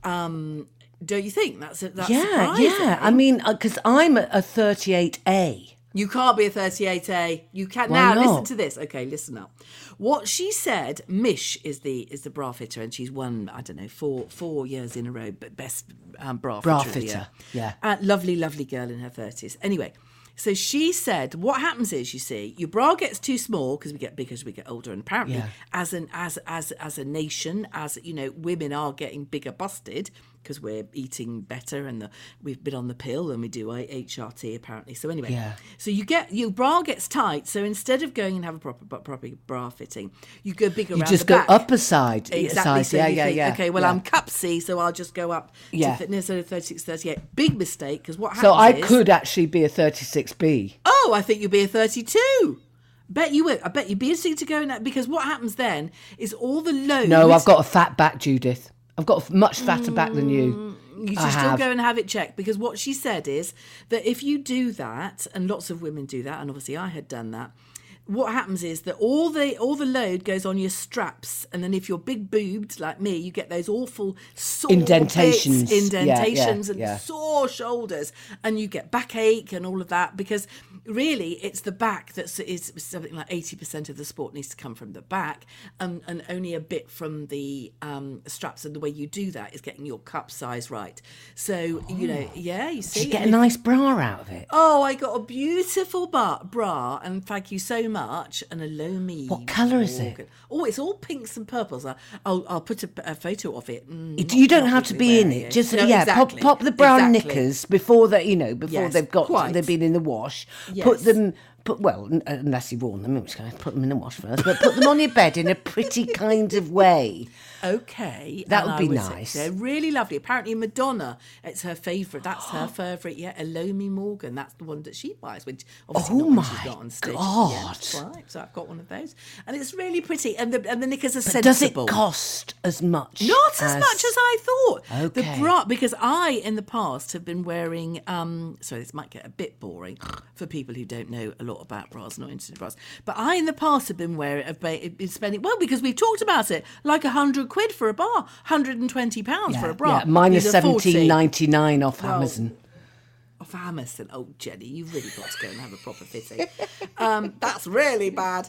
Um, don't you think that's that's Yeah, surprising? yeah. I mean, because I'm a, a thirty-eight A. You can't be a thirty-eight A. You can Why now not? listen to this. Okay, listen up. What she said, Mish is the is the bra fitter, and she's won I don't know four four years in a row, but best um, bra, Bra fitter. of the fitter, year. yeah. Uh, lovely, lovely girl in her thirties. Anyway, so she said, what happens is, you see, your bra gets too small because we get bigger as we get older, and apparently, Yeah. as an as as as a nation, as you know, women are getting bigger busted because we're eating better, and the, we've been on the pill, and we do H R T apparently. So anyway, Yeah. so you get your bra gets tight. So instead of going and have a proper proper bra fitting, you go big around You just the go back. upper side. Exactly. Size. So yeah, you yeah, think, yeah. okay, well, yeah. I'm cup C, so I'll just go up Yeah. to fitness at thirty-six, thirty-eight. Big mistake, because what happens So I is, could actually be a thirty-six B. oh, I think you'll be a thirty-two. Bet you would. I bet you'd be interesting to go in that, because what happens then is all the loads. No, I've got a fat back, Judith. I've got a much fatter back than you. You should I still have. go and have it checked, because what she said is that if you do that, and lots of women do that, and obviously I had done that, what happens is that all the all the load goes on your straps, and then if you're big boobed like me, you get those awful sore Indentations. bits, Yeah, yeah, indentations, and yeah. sore shoulders, and you get backache and all of that, because really it's the back that's is something like eighty percent of the sport needs to come from the back, and, and only a bit from the um, straps, and the way you do that is getting your cup size right. So, you know, yeah, you see. Did you get a and if- nice bra out of it? Oh, I got a beautiful bar- bra, and thank you so much. And a Lomi. What colour is it? Morgan. Oh, it's all pinks and purples. I- I'll I'll put a, a photo of it. Mm, You- not- you don't not have to really be in wearing it. Just No, yeah, exactly. pop pop the brown Exactly. knickers before they, you know, before Yes, they've got quite. they've been in the wash. Yes. Put them. Put well, n- unless you've worn them, I'm just going to put them in the wash first. But put them on your bed in a pretty kind of way. Okay, That and would I be was- nice. They're really lovely. Apparently, Madonna, it's her favourite. That's her favourite. Yeah, Elomi Morgan. That's the one that she buys when obviously Oh not when my she's not on stage. God. Yeah, that's right. So I've got one of those, and it's really pretty. And the and the knickers are But does it sensible. cost as much? Not as, much as I thought. Okay. The bra, because I, in the past, have been wearing. Um, sorry, this might get a bit boring for people who don't know a lot about bras, not into bras. But I, in the past, have been wearing, have ba- been spending. Well, because we've talked about it, like a hundred quid for a bar, one hundred and twenty pounds Yeah, for a bra. yeah, minus These are forty. seventeen ninety nine off Well, Amazon. Off Amazon. Oh, Jenny, you've really got to go and have a proper fitting. um, that's really bad.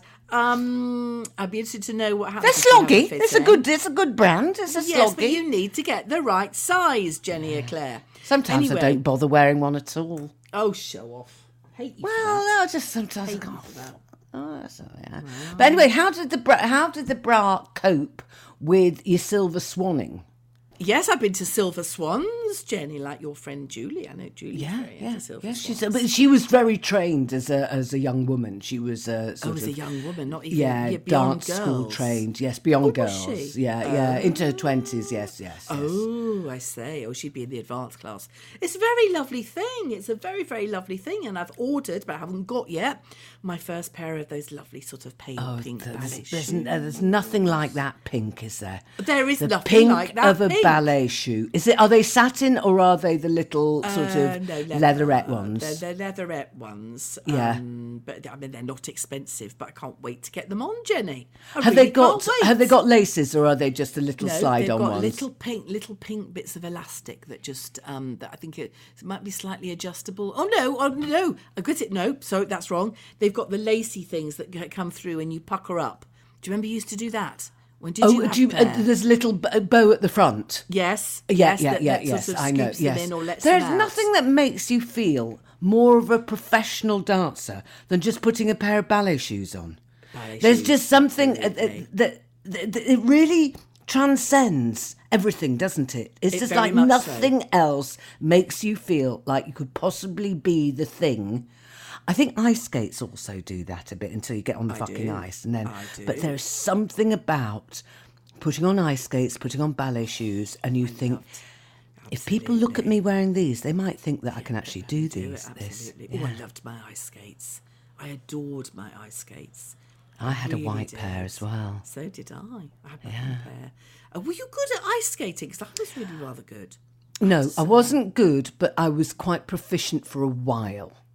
Um, I'd be interested to know what happens. They're if you have sloggy. It's a fitting. good. It's a good brand. It's a Yes, but sloggy. you need to get the right size, Jenny Eclair. Sometimes Anyway. I don't bother wearing one at all. Oh, show off. Hate you. for Well, that. no, just sometimes I Hate you can't. for that. Oh, that's all right. But anyway, how did the bra, how did the bra cope with your silver swanning? Yes, I've been to Silver Swans, Jenny, like your friend Julie. I know Julie's Yeah, very yeah, into Silver yeah. Swans. She's, but she was very trained as a as a young woman. She was uh, I sort was of a young woman, not even yeah, yeah, beyond dance school girls. trained. Yes, beyond Oh, was girls. she? Yeah, yeah, into her twenties. Yes, yes, yes. Oh, I say. Oh, she'd be in the advanced class. It's a very lovely thing. It's a very, very lovely thing. And I've ordered, but I haven't got yet, my first pair of those lovely sort of pale pink ballet There's, there's, shoes. n- uh, there's nothing like that pink, is there? There is the nothing pink like that of a pink. ballet shoe. Is it? Are they satin or are they the little sort Uh, of no, leatherette uh, ones? They're, they're leatherette ones. Yeah. Um, but I mean, they're not expensive, but I can't wait to get them on, Jenny. I have really they got can't wait. have they got laces or are they just the little No, slide they've on got ones? little pink, little pink bits of elastic that just um, that I think it, it might be slightly adjustable. Oh no, oh no, I got it. No, sorry, that's wrong. They've got the lacy things that g- come through and you pucker up. Do you remember you used to do that? When did Oh, you have do you, a uh, pair? there's a little b- a bow at the front. Yes, Yeah, yes, yeah, that, yeah, that yes. sort of I know. scoops them Yes, in or lets there's them out. nothing that makes you feel more of a professional dancer than just putting a pair of ballet shoes on. Ballet There's shoes, just something uh, absolutely. that, that, that it really transcends everything, doesn't it? It's It just very like much so. nothing else makes you feel like you could possibly be the thing. I think ice skates also do that a bit until you get on the I fucking do. ice, and then. I do. But there's something about putting on ice skates, putting on ballet shoes, and you think, if people look at me wearing these, they might think that I can actually do Do it, these. This. absolutely. Oh, I loved my ice skates. I adored my ice skates. I had a really white did. pair as well. So did I. I had my own pair. Uh, were you good at ice skating? Because I was really rather good. No, I wasn't good, but I was quite proficient for a while.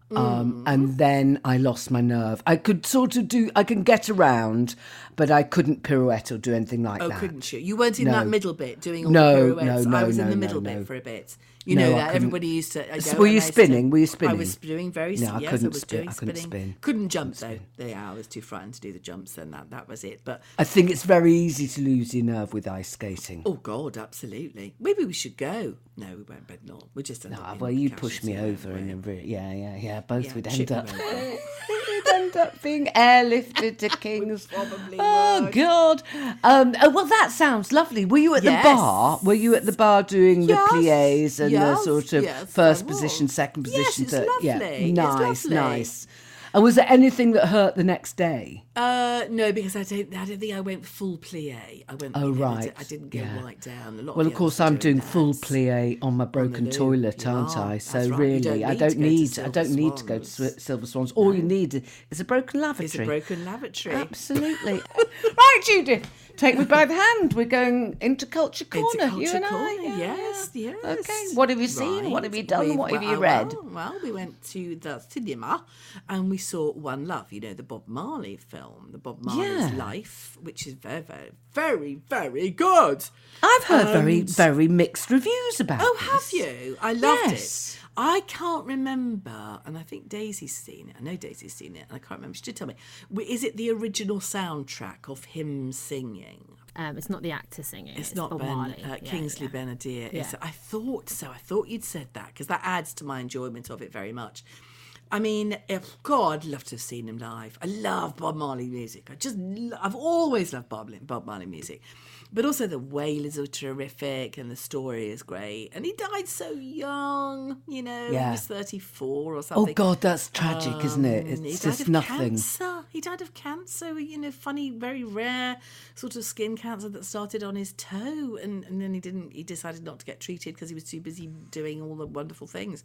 Um, and then I lost my nerve. I could sort of do, I can get around, but I couldn't pirouette or do anything like Oh, that. couldn't you? You weren't in No. that middle bit doing all No, the pirouettes. no, I no, was in no, the no, middle no. bit for a bit. You No, know I that couldn't. everybody used to. I So go were and you I used to- spinning? Were you I spinning? was doing very. No, I yes, couldn't I was spin- doing I couldn't spinning. spin. Couldn't jump though. Yeah, I was too frightened to do the jumps. Then that that was it. But I think it's very easy to lose your nerve with ice skating. oh god, absolutely. Maybe we should go. No, we won't. But not. We just. end No, up being well, you'd push me casualty, over, won't we? and re- yeah, yeah, yeah. Both Yeah, would ship end me up. over. We'd end up being airlifted to Kings. probably oh would. God! Um, oh, well, that sounds lovely. Were you at Yes. the bar? Were you at the bar doing Yes. the pliés and the Yes. sort of Yes, first I was. position, second Yes, position, it's third? Yeah, lovely. It's nice, lovely. nice. And was there anything that hurt the next day? Uh, no, because I don't. I don't think I went full plie. I went. Oh, you know, I right. di- I didn't go Yeah. right down. A lot Well, of of the course, others I'm were doing that. full plie on my broken loo. toilet, You aren't are. I? That's So right. You really, don't I need to don't go to need, I Silver don't need to go to Swans. Swi- Silver Swans. All you need is a broken lavatory. It's a broken lavatory. Absolutely. Right, Judith, take me by the hand. We're going into Culture Corner, Into you Culture and I. Corner, yeah, yes, yeah. yes. Okay, what have you seen? What have you done? We- What have you well, read? Well, well, we went to the cinema and we saw One Love, you know, the Bob Marley film, the Bob Marley's Yeah. life, which is very, very, very, very good. I've heard very, And- very mixed reviews about Oh, this. have you? I loved Yes. it. I can't remember, and I think Daisy's seen it. I know Daisy's seen it, and I can't remember. She did tell me. W- Is it the original soundtrack of him singing? Um, it's not the actor singing. It's, It's, not Bob Ben Marley. uh, Yeah, Kingsley yeah. Benadir. It's- Yeah. I thought so. I thought you'd said that because that adds to my enjoyment of it very much. I mean, if God, I'd love to have seen him live. I love Bob Marley music. I just, lo- I've always loved Bob, Bob Marley music. But also the Wailers are terrific and the story is great. And he died so young, you know, Yeah. he was thirty-four or Oh, something. God, that's tragic, isn't it? Um, he It's died just of nothing. Cancer. He died of cancer, you know, funny, very rare sort of skin cancer that started on his toe, and, and then he didn't. He decided not to get treated because he was too busy doing all the wonderful things.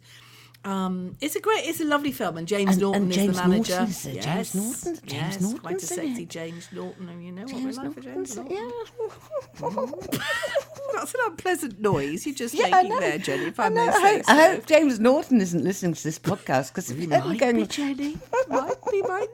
Um, it's a great, it's a lovely film, and James And- Norton and is James the manager. Norton is it? Yes, James Norton? James yes, Norton's quite a in sexy it. James Norton, and you know what James we like for James Norton, Norton. yeah. That's an unpleasant noise you're just Yeah, I making know. there, Jenny. If I, I, know. may I, say hope, I so. hope James Norton isn't listening to this podcast because if He he's might going, be, Jenny. Might be, might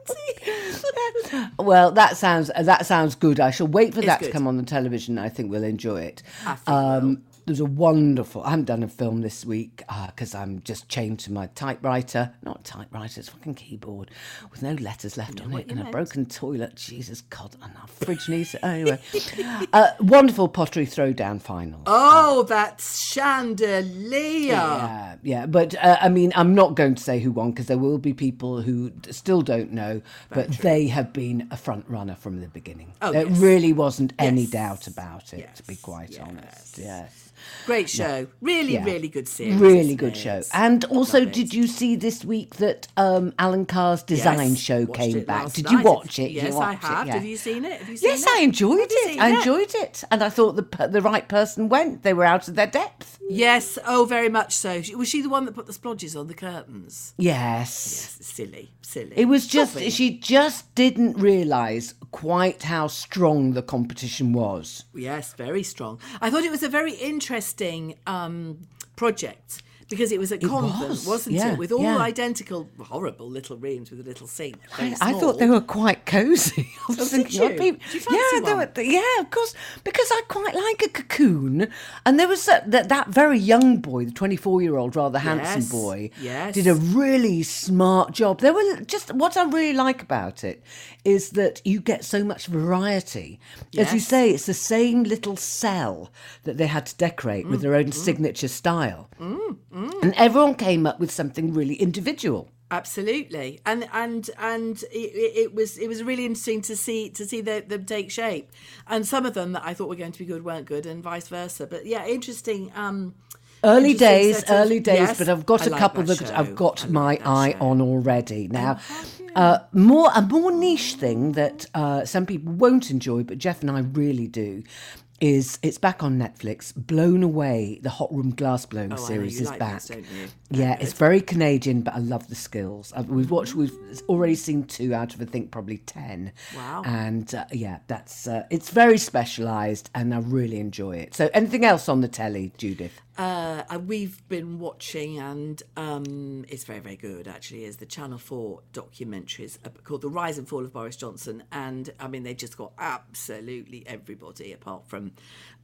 he? well, that sounds that sounds good. I shall wait for It's that to good. come on the television. I think we'll enjoy it. I think we'll. There's a wonderful. I haven't done a film this week because I'm just chained to my typewriter. Not typewriter, it's a fucking keyboard with no letters left on what it you and a meant. broken toilet. Jesus God, and our fridge needs it. Anyway, uh, wonderful pottery throwdown final. Oh, that's Chandelier. Yeah, yeah, but uh, I mean, I'm not going to say who won because there will be people who d- still don't know, but they have been a front runner from the beginning. Oh, there yes. really wasn't any Yes. doubt about it, Yes, to be quite yes. honest. Yes. Great show. Really, Yeah. really good series. Really isn't good it? show. And also, Love it. did you see this week that um, Alan Carr's design Yes, show watched came it back? last Did you night. watch it? Did Yes, you I watch it? have. Yeah. Have you seen it? Have you seen Yes, it? I enjoyed Have you it. seen I it? enjoyed it. And I thought the p- the right person went. They were out of their depth. Yes. Oh, very much so. Was she the one that put the splodges on the curtains? Yes. Silly, silly. It was just, Lovely. she just didn't realise quite how strong the competition was. Yes, very strong. I thought it was a very interesting um, project because it was a convent, was, wasn't yeah, it? With all yeah. identical, horrible little rooms with a little sink. very I, I thought they small. were quite cosy. I was Oh, thinking, did oh, you? people- Did you fancy yeah, they one? were, yeah, of course, because I quite like a cocoon. And there was that, that, that very young boy, the twenty-four-year-old, rather handsome Yes, boy, yes. did a really smart job. There were just, what I really like about it is that you get so much variety. As you Yes. say, it's the same little cell that they had to decorate with their own signature style. And everyone came up with something really individual. Absolutely, and and and it, it it was it was really interesting to see to see the, them take shape, and some of them that I thought were going to be good weren't good, and vice versa. But yeah, interesting. Um, Early interesting days, set of- early days, yes, but I've got I a like couple that that, show. I've got I my like that eye show. on already. Now, have you? uh, more a more niche thing that uh, some people won't enjoy, but Jeff and I really do, is it's back on Netflix. Blown Away, the Hot Room Glass Blowing Oh, I know, series you is like back. those, don't you? Yeah, it's very Canadian, but I love the skills. Uh, We've watched, we've already seen two out of I think probably ten. Wow. And uh, yeah, that's uh, it's very specialised, and I really enjoy it. So, anything else on the telly, Judith? Uh, and we've been watching, and um, it's very, very good, actually, is the Channel four documentaries called The Rise and Fall of Boris Johnson. And, I mean, they've just got absolutely everybody, apart from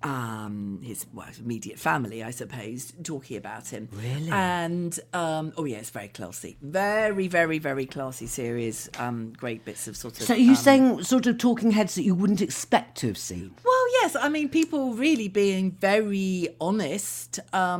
um, his well, immediate family, I suppose, talking about him. Really? And, um, oh, yeah, it's very classy. Very, very, very classy series. Um, great bits of sort of... So are you um, saying sort of talking heads that you wouldn't expect to have seen? Well, yes. I mean, people really being very honest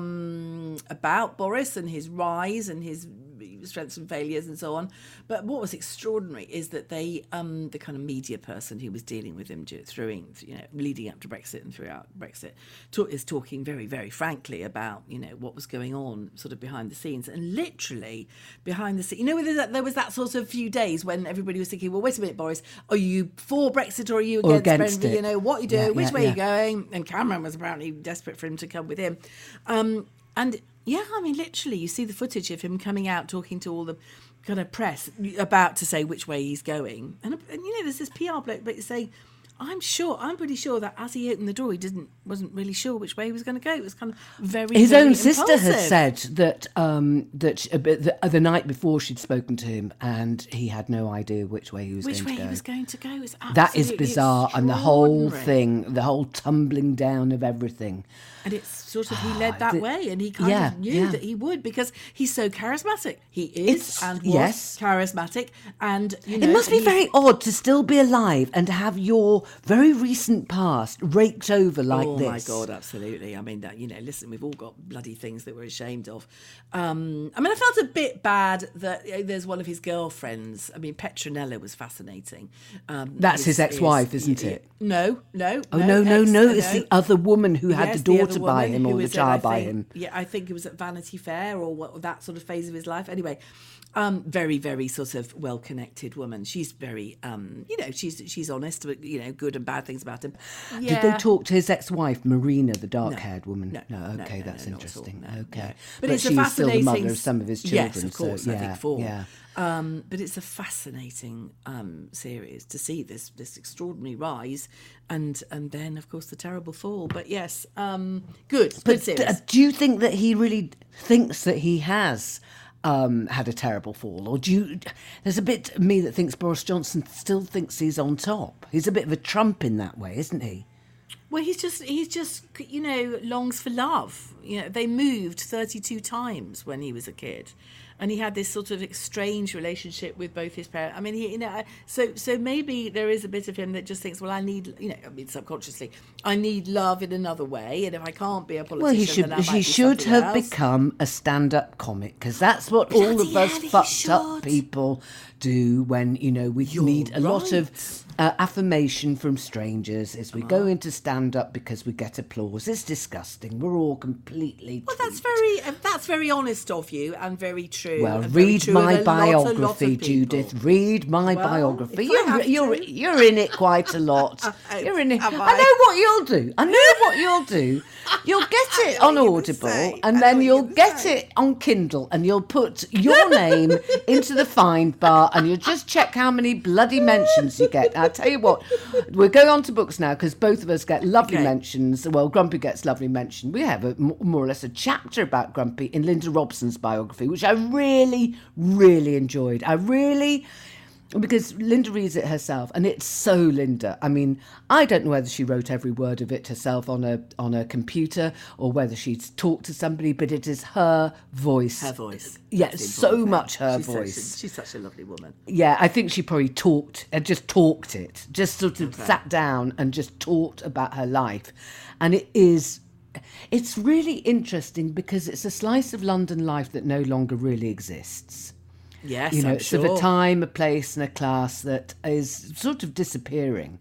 um, about Boris and his rise and his strengths and failures and so on. But what was extraordinary is that they, um, the kind of media person who was dealing with him through, you know, leading up to Brexit and throughout Brexit, talk, is talking very, very frankly about, you know, what was going on sort of behind the scenes. And literally behind the scenes, you know, there was that, there was that sort of few days when everybody was thinking, well, wait a minute, Boris, are you for Brexit or are you against, or against Brexit? it? You know, what you do, yeah, which yeah, way yeah. are you going? And Cameron was apparently desperate for him to come with him. Um, and yeah, I mean, literally, you see the footage of him coming out talking to all the kind of press about to say which way he's going. And, and you know, there's this P R bloke, but you say, I'm sure, I'm pretty sure that as he opened the door, he didn't, wasn't really sure which way he was going to go. It was kind of very, His very own sister impulsive. had said that um, that uh, the, uh, the night before she'd spoken to him, and he had no idea which way he was Which going way to go. he was going to go is absolutely That is bizarre, and the whole extraordinary. thing, the whole tumbling down of everything. And it's sort of, he led that The- way, and he kind yeah, of knew yeah. that he would, because he's so charismatic. He is It's- and was yes. charismatic. And, you know, It must be he's- very odd to still be alive and to have your very recent past raked over like oh this. my God, absolutely. I mean, that, you know, listen, we've all got bloody things that we're ashamed of. Um, I mean, I felt a bit bad that you know, there's one of his girlfriends. I mean, Petronella was fascinating. Um, That's his ex-wife, isn't it? No, no. Oh, no, no, ex- no. It's the other woman who had Yes, the other daughter by woman him who or the was in, I child by think- him. Yeah, I think it was at Vanity Fair or what, that sort of phase of his life. Anyway, um, very, very sort of well-connected woman. She's very, um, you know, she's she's honest, but, you know, good and bad things about him. Yeah. Did they talk to his ex-wife, Marina, the dark-haired woman? No, No, no, okay, no, that's no, not at all, interesting. no, okay, no. but, it's a she's fascinating still the mother of some of his children. Yes, of course, so, I yeah, think four. Yeah. Um, but it's a fascinating um, series to see this this extraordinary rise, and and then of course the terrible fall. But yes, um, good, good But series. uh, do you think that he really thinks that he has um, had a terrible fall, or do you? There's a bit of me that thinks Boris Johnson still thinks he's on top. He's a bit of a Trump in that way, isn't he? Well, he's just he's just you know longs for love. You know, they moved thirty-two times when he was a kid, and he had this sort of strange relationship with both his parents. I mean, he, you know, so so maybe there is a bit of him that just thinks, well, I need, you know, I mean, subconsciously, I need love in another way, and if I can't be a politician, Well, he should. then I might He be should something have else. become a stand-up comic, because that's what all Bloody of us hell, he fucked up should. people do when you know we You're need a lot of right. uh, affirmation from strangers. Is we go into stand-up because we get applause. It's disgusting. We're all completely. Well, that's very uh, that's very honest of you and very true. Well, and very read true of my a lot- a lot of biography, people. Judith. Read my Well, biography. if I You're, have you're, to. you're in it quite a lot. You're in it. Am I I? know what you'll do. I know what you'll do. You'll get it I know on what you're gonna Audible, say. and I know then what you'll you're gonna get say. it on Kindle, and you'll put your name into the find bar, and you'll just check how many bloody mentions you get. I'll tell you what, we're going on to books now, because both of us get lovely Okay. mentions. Well, Grumpy gets lovely mention. We have a, m- more or less a chapter about Grumpy in Linda Robson's biography, which I really, really enjoyed. I really... Because Linda reads it herself, and it's so Linda. I mean, I don't know whether she wrote every word of it herself on a on a computer or whether she's talked to somebody, but it is her voice. Her voice. Yeah, That's the so important thing. much her she's voice. Such a, she's such a lovely woman. Yeah, I think she probably talked, uh, just talked it, just sort of sat down and just talked about her life. And it is, it's really interesting because it's a slice of London life that no longer really exists. Yes, You know, I'm it's sure. of a time, a place, and a class that is sort of disappearing.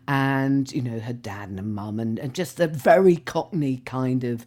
And, you know, her dad and her mum, and, and just a very Cockney kind of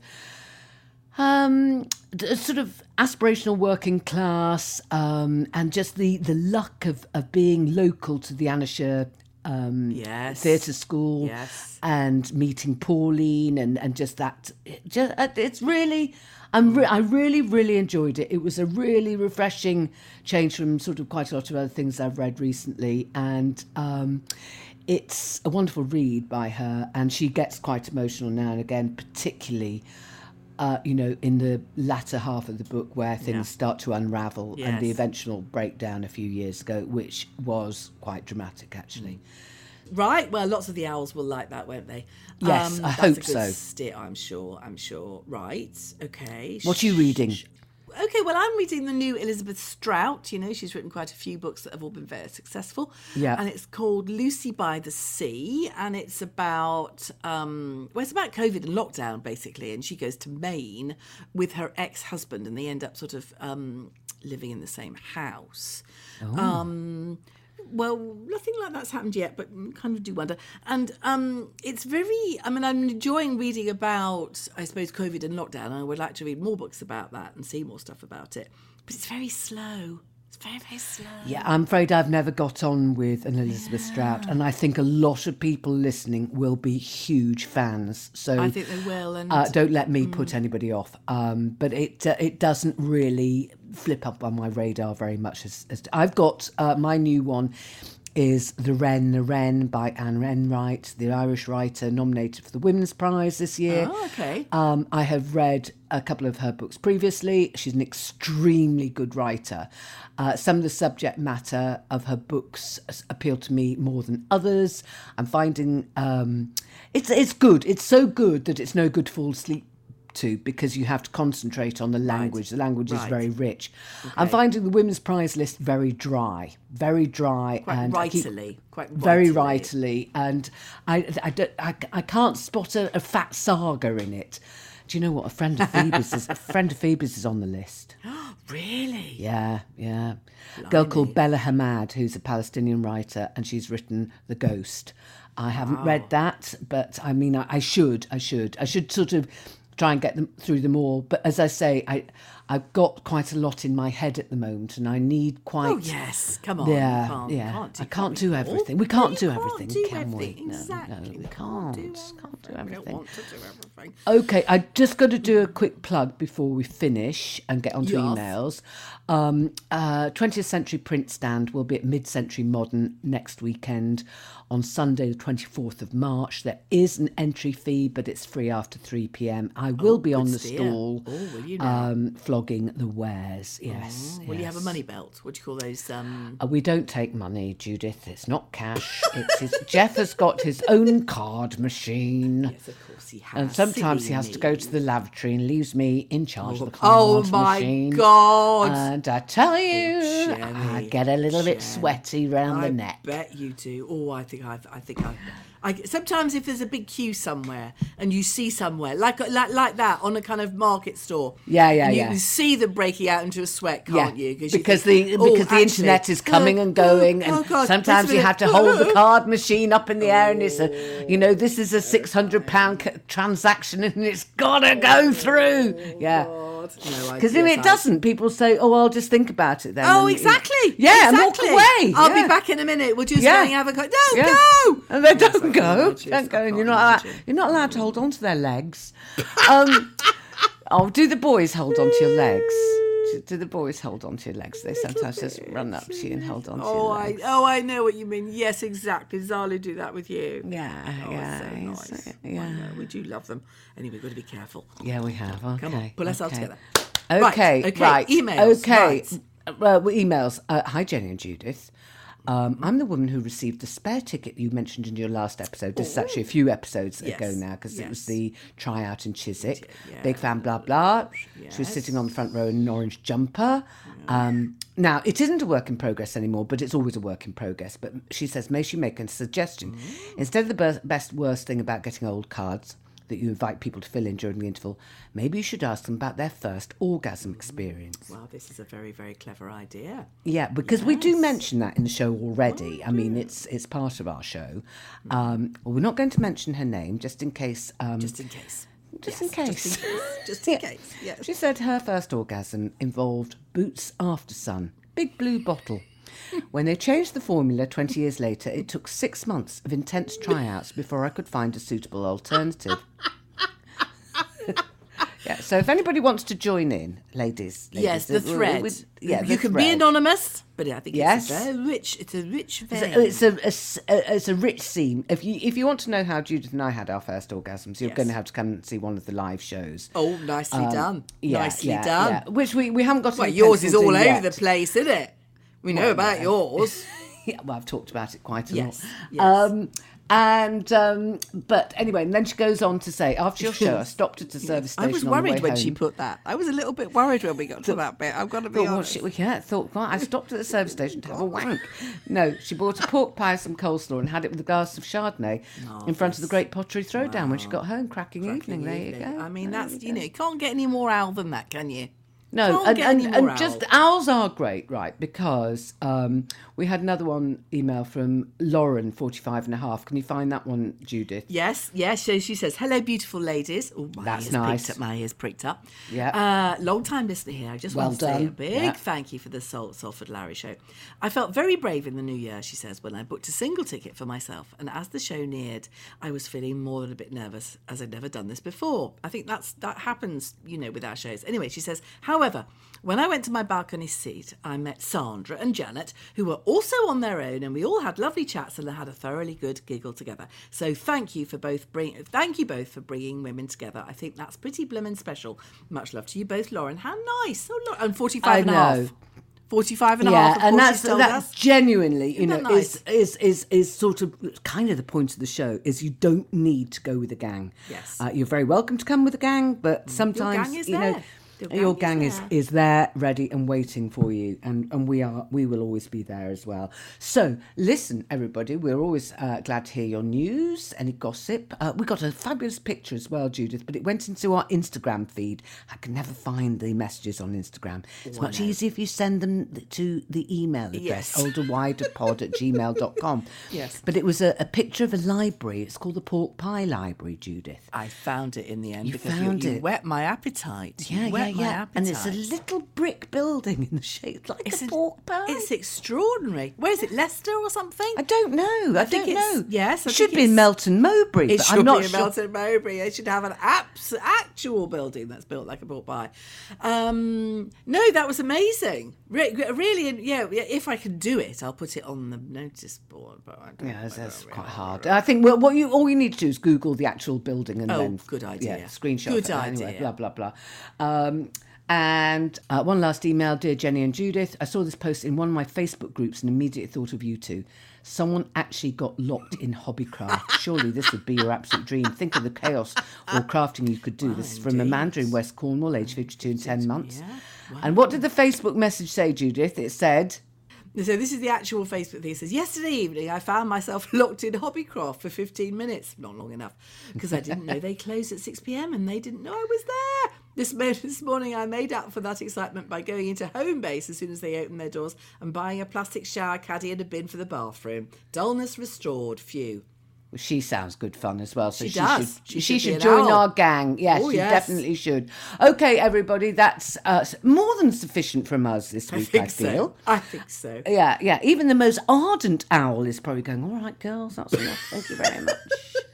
um, d- sort of aspirational working class, um, and just the, the luck of, of being local to the Anisha um, Yes. theatre school, Yes. and meeting Pauline, and, and just that. It just, it's really, I'm re- I really, really enjoyed it. It was a really refreshing change from sort of quite a lot of other things I've read recently, and um, it's a wonderful read by her, and she gets quite emotional now and again, particularly uh, you know, in the latter half of the book where things Yeah. start to unravel and the Yes. eventual breakdown a few years ago, which was quite dramatic, actually. Right. Well, lots of the owls will like that, won't they? Yes, I that's hope a good so. Steer, I'm sure. I'm sure. Right. Okay. What are you reading? Okay, well, I'm reading the new Elizabeth Strout. You know, she's written quite a few books that have all been very successful. Yeah. And it's called Lucy by the Sea. And it's about, um, well, it's about COVID and lockdown, basically. And she goes to Maine with her ex-husband, and they end up sort of um, living in the same house. Oh. Um, well, nothing like that's happened yet, but kind of do wonder. And um, it's very, I mean, I'm enjoying reading about, I suppose, COVID and lockdown. I would like to read more books about that and see more stuff about it. But it's very slow. It's very, very slow. Yeah, I'm afraid I've never got on with an Elizabeth Strout, and I think a lot of people listening will be huge fans. So I think they will. And uh, don't let me put anybody off. Um, but it uh, it doesn't really flip up on my radar very much. As, as I've got uh, my new one is The Wren, the Wren by Anne Enright, the Irish writer nominated for the Women's Prize this year. Oh, okay. Um, I have read a couple of her books previously. She's an extremely good writer. Uh, some of the subject matter of her books appeal to me more than others. I'm finding um, it's it's good. It's so good that it's no good to fall asleep to, because you have to concentrate on the language. The language is Right. very rich. I'm finding the Women's Prize list very dry, very dry. Quite and I keep- rightly. Quite very rightly. rightly, and I, I, don't, I, I can't spot a, a fat saga in it. Do you know what? A friend of Phoebe's is a friend of Phoebe's is on the list. Really? Yeah, yeah. A girl called Bella Hamad, who's a Palestinian writer, and she's written The Ghost. I haven't read that, but I mean, I, I should, I should, I should sort of try and get them through them all. But as I say, I, I've got quite a lot in my head at the moment, and I need quite. Oh, yes. Come on. Yeah, you can't, yeah. You can't do, I can't we do all? everything. We No, can't you do everything, do can we? everything. No, Exactly. no, we We can't. do Can't do everything. We everything. don't want to do everything. Okay, I just got to do a quick plug before we finish and get onto Yes. emails. Um, uh, twentieth Century Print Stand will be at Mid-Century Modern next weekend on Sunday the twenty-fourth of March. There is an entry fee, but it's free after three p.m. I will be on the steer. stall Oh, will you now? um, flogging the wares, yes. Will you have a yes. money belt? What do you call those? Um... Uh, we don't take money, Judith. It's not cash. It's his, Jeff has got his own card machine. Yes, of course he has. And sometimes he Silly has to go me. to the lavatory and leaves me in charge of the card Oh, my machine. God. And I tell you, Jenny, I get a little bit Jen. sweaty round I the neck. bet you do. Oh, I think I've. I think I've. I, sometimes if there's a big queue somewhere and you see somewhere like like like that on a kind of market store, Yeah, yeah, and you yeah. can see them breaking out into a sweat, can't you? because you the think, oh, because the actually, internet is coming and going, and oh, God, sometimes wait a you have to minute. hold the card machine up in the air, and it's a, you know, this is a six hundred pound ca- transaction, and it's gotta go through. Yeah. God. No, I- Because if yes, it I- doesn't, people say, "Oh, I'll just think about it then." Oh, and, you know, exactly. Yeah, and walk exactly. away. I'll yeah. be back in a minute. We'll just Yeah. go and have a co- No, Yeah. go. And they Yes, I don't can go. imagine. Don't go. I And can't you're not allowed, imagine. you're not allowed to hold on to their legs. Um, oh, do the boys hold on to your legs? Do, do the boys hold on to your legs? They sometimes just run up to you and hold on to Oh, your I legs. oh, I know what you mean. Yes, exactly. Zali do that with you. Yeah, Oh, yeah, so it's- nice. yeah. I know. We do love them. Anyway, we've got to be careful. Yeah, we have. Okay. Come on, pull ourselves okay. together. Okay, Right, okay, right. emails, Okay. right. Uh, well, emails. Uh, hi, Jenny and Judith. Um, I'm the woman who received the spare ticket you mentioned in your last episode. This is actually a few episodes Yes, ago now, because it was yes. the tryout in Chiswick. Yeah. Big fan, blah, blah. She was Yes. sitting on the front row in an orange jumper. Um, now, it isn't a work in progress anymore, but it's always a work in progress. But she says, may she make a suggestion? Mm. Instead of the best, best worst thing about getting old cards that you invite people to fill in during the interval, maybe you should ask them about their first orgasm experience. Well, this is a very, very clever idea. Yeah, because we do mention that in the show already. I mean, it's it's part of our show. Um, well, we're not going to mention her name, just in case. Um, Just in case. just Yes, in case. Just in case. Just in case. Yes. She said her first orgasm involved Boots After Sun, big blue bottle. When they changed the formula twenty years later, it took six months of intense tryouts before I could find a suitable alternative. Yeah, so if anybody wants to join in, ladies, ladies Yes, the we- we thread. would- yeah, you the can be thread. anonymous, but I think Yes. it's a very rich. It's a rich It's vein. a, it's a, a s- a- it's a rich scene. If you if you want to know how Judith and I had our first orgasms, you're Yes. going to have to come and see one of the live shows. Oh, nicely done. Um, Yeah, nicely yeah, done. yeah. Which we, we haven't got. Well, any yours is pencils all in over yet. the place, isn't it? We know Well, about yeah. yours. Yeah, well, I've talked about it quite a Yes, lot. yes. Um, and um, but anyway, and then she goes on to say, after your show, I stopped at the service I station. was on the way worried when she home. put that. I was a little bit worried when we got to that bit. I've got to be Thought, well, honest. shit, we can't. Thought, well, I stopped at the service station to have a wank. No, she bought a pork pie, some coleslaw, and had it with a glass of Chardonnay in front of the Great Pottery Throwdown when she got home. Cracking, evening. There you go. I mean, There that's, you you go. know, you can't get any more owl than that, can you? No, Can't and, get and, any and more just owl. owls are great, right? Because um, we had another one email from Lauren, forty-five and a half. Can you find that one, Judith? Yes, yes. So she says, "Hello, beautiful ladies." Oh, my That's ears nice. pricked up. My ears pricked up. Yeah. Uh, long time listener here. I just Well want to say a done. big Yeah. thank you for the Sol- Salford Larry show. I felt very brave in the new year, she says, when I booked a single ticket for myself. And as the show neared, I was feeling more than a bit nervous, as I'd never done this before. I think that's that happens, you know, with our shows. Anyway, she says, however, when I went to my balcony seat, I met Sandra and Janet, who were also on their own, and we all had lovely chats and had a thoroughly good giggle together. So thank you for both bring, thank you both for bringing women together. I think that's pretty blimmin' special. Much love to you both, Lauren. How nice! Oh, look, and forty-five I and a know. half. forty-five and a Yeah, half. of and course that's she's told that us. genuinely, you Isn't know, that nice? is, is is is sort of kind of the point of the show is you don't need to go with a gang. Yes. uh, you're very welcome to come with a gang, but sometimes gang is you know. there. Your Your gang gang is is, there. is there, ready and waiting for you, and, and we are we will always be there as well. So listen, everybody, we're always uh, glad to hear your news, any gossip. Uh, we got a fabulous picture as well, Judith, but it went into our Instagram feed. I can never find the messages on Instagram. It's much easier if you send them to the email address, Yes. olderwiderpod at gmail dot com. Yes. But it was a, a picture of a library. It's called the Pork Pie Library, Judith. I found it in the end You because found you, you it. whet my appetite. You Yeah, whet yeah, my yeah. And it's a appetite. little brick building in the shape like It's a an- pork pie. It's extraordinary. Where is it? Leicester or something? I don't know. I, think don't it's- know. yes, I it should think be in it's- Melton Mowbray, It but should I'm not be in sure. Melton Mowbray. They should have an abs- actual building that's built like a pork pie. Um, no, that was amazing. Re- really, yeah. If I can do it, I'll put it on the notice board. But I don't, Yeah, that's, I that's don't quite really- hard. I think well, what you all you need to do is Google the actual building and Oh, then good idea. Yeah, screenshot Good it. Anyway, idea. blah blah blah. Um, and uh, one last email, dear Jenny and Judith. I saw this post in one of my Facebook groups and immediately thought of you two. Someone actually got locked in hobbycraft. Surely this would be your absolute dream. Think of the chaos or crafting you could do. This is from Amanda in West Cornwall, age fifty-two and ten months. Yeah. And what did the Facebook message say, Judith? It said, So this is the actual Facebook thing. It says, yesterday evening I found myself locked in Hobbycraft for fifteen minutes. Not long enough, because I didn't know they closed at six p.m. and they didn't know I was there. This, mo- this morning I made up for that excitement by going into Homebase as soon as they opened their doors and buying a plastic shower caddy and a bin for the bathroom. Dullness restored. Phew. she sounds good fun as well. So She she, does. should, She she, should be should an join owl. our gang. Yes, Oh, she yes. definitely should. Okay, everybody, that's uh, s- more than sufficient from us this I week, think I feel. so. I think so. Yeah, yeah. Even the most ardent owl is probably going, all right, girls, that's enough. Thank you very much.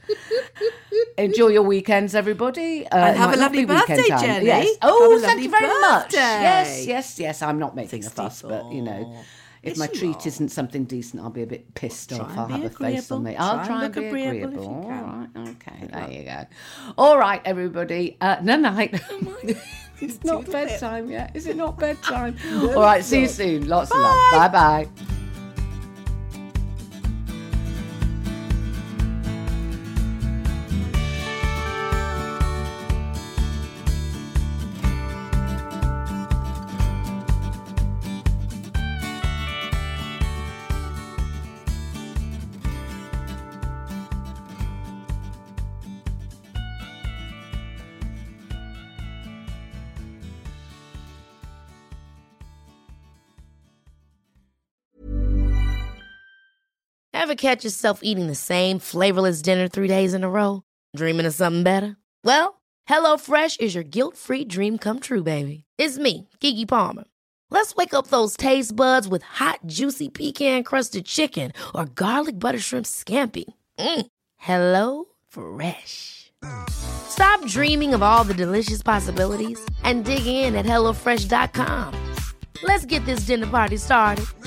Enjoy your weekends, everybody. Uh, And it have might a not lovely be weekend birthday, time. Jenny. Yes. Have Oh, a thank lovely you very much. birthday. Yes, yes, yes. I'm not making a fuss, but, you know, sixty-four. if Yes, my you treat are. isn't something decent, I'll be a bit pissed Try off. and I'll be have a face on agreeable. me. I'll Try try and and look be agreeable if agreeable. you All can. right, okay, there you go. All right, everybody. Uh, no night. It's not Toodle pip. bedtime yet. Is it not bedtime? All right, see you not. soon. Lots of love. Bye bye. Ever catch yourself eating the same flavorless dinner three days in a row? Dreaming of something better? Well, HelloFresh is your guilt-free dream come true, baby. It's me, Keke Palmer. Let's wake up those taste buds with hot, juicy pecan-crusted chicken or garlic butter shrimp scampi. Mm. Hello Fresh. Stop Stop dreaming of all the delicious possibilities and dig in at hello fresh dot com. Let's get this dinner party started.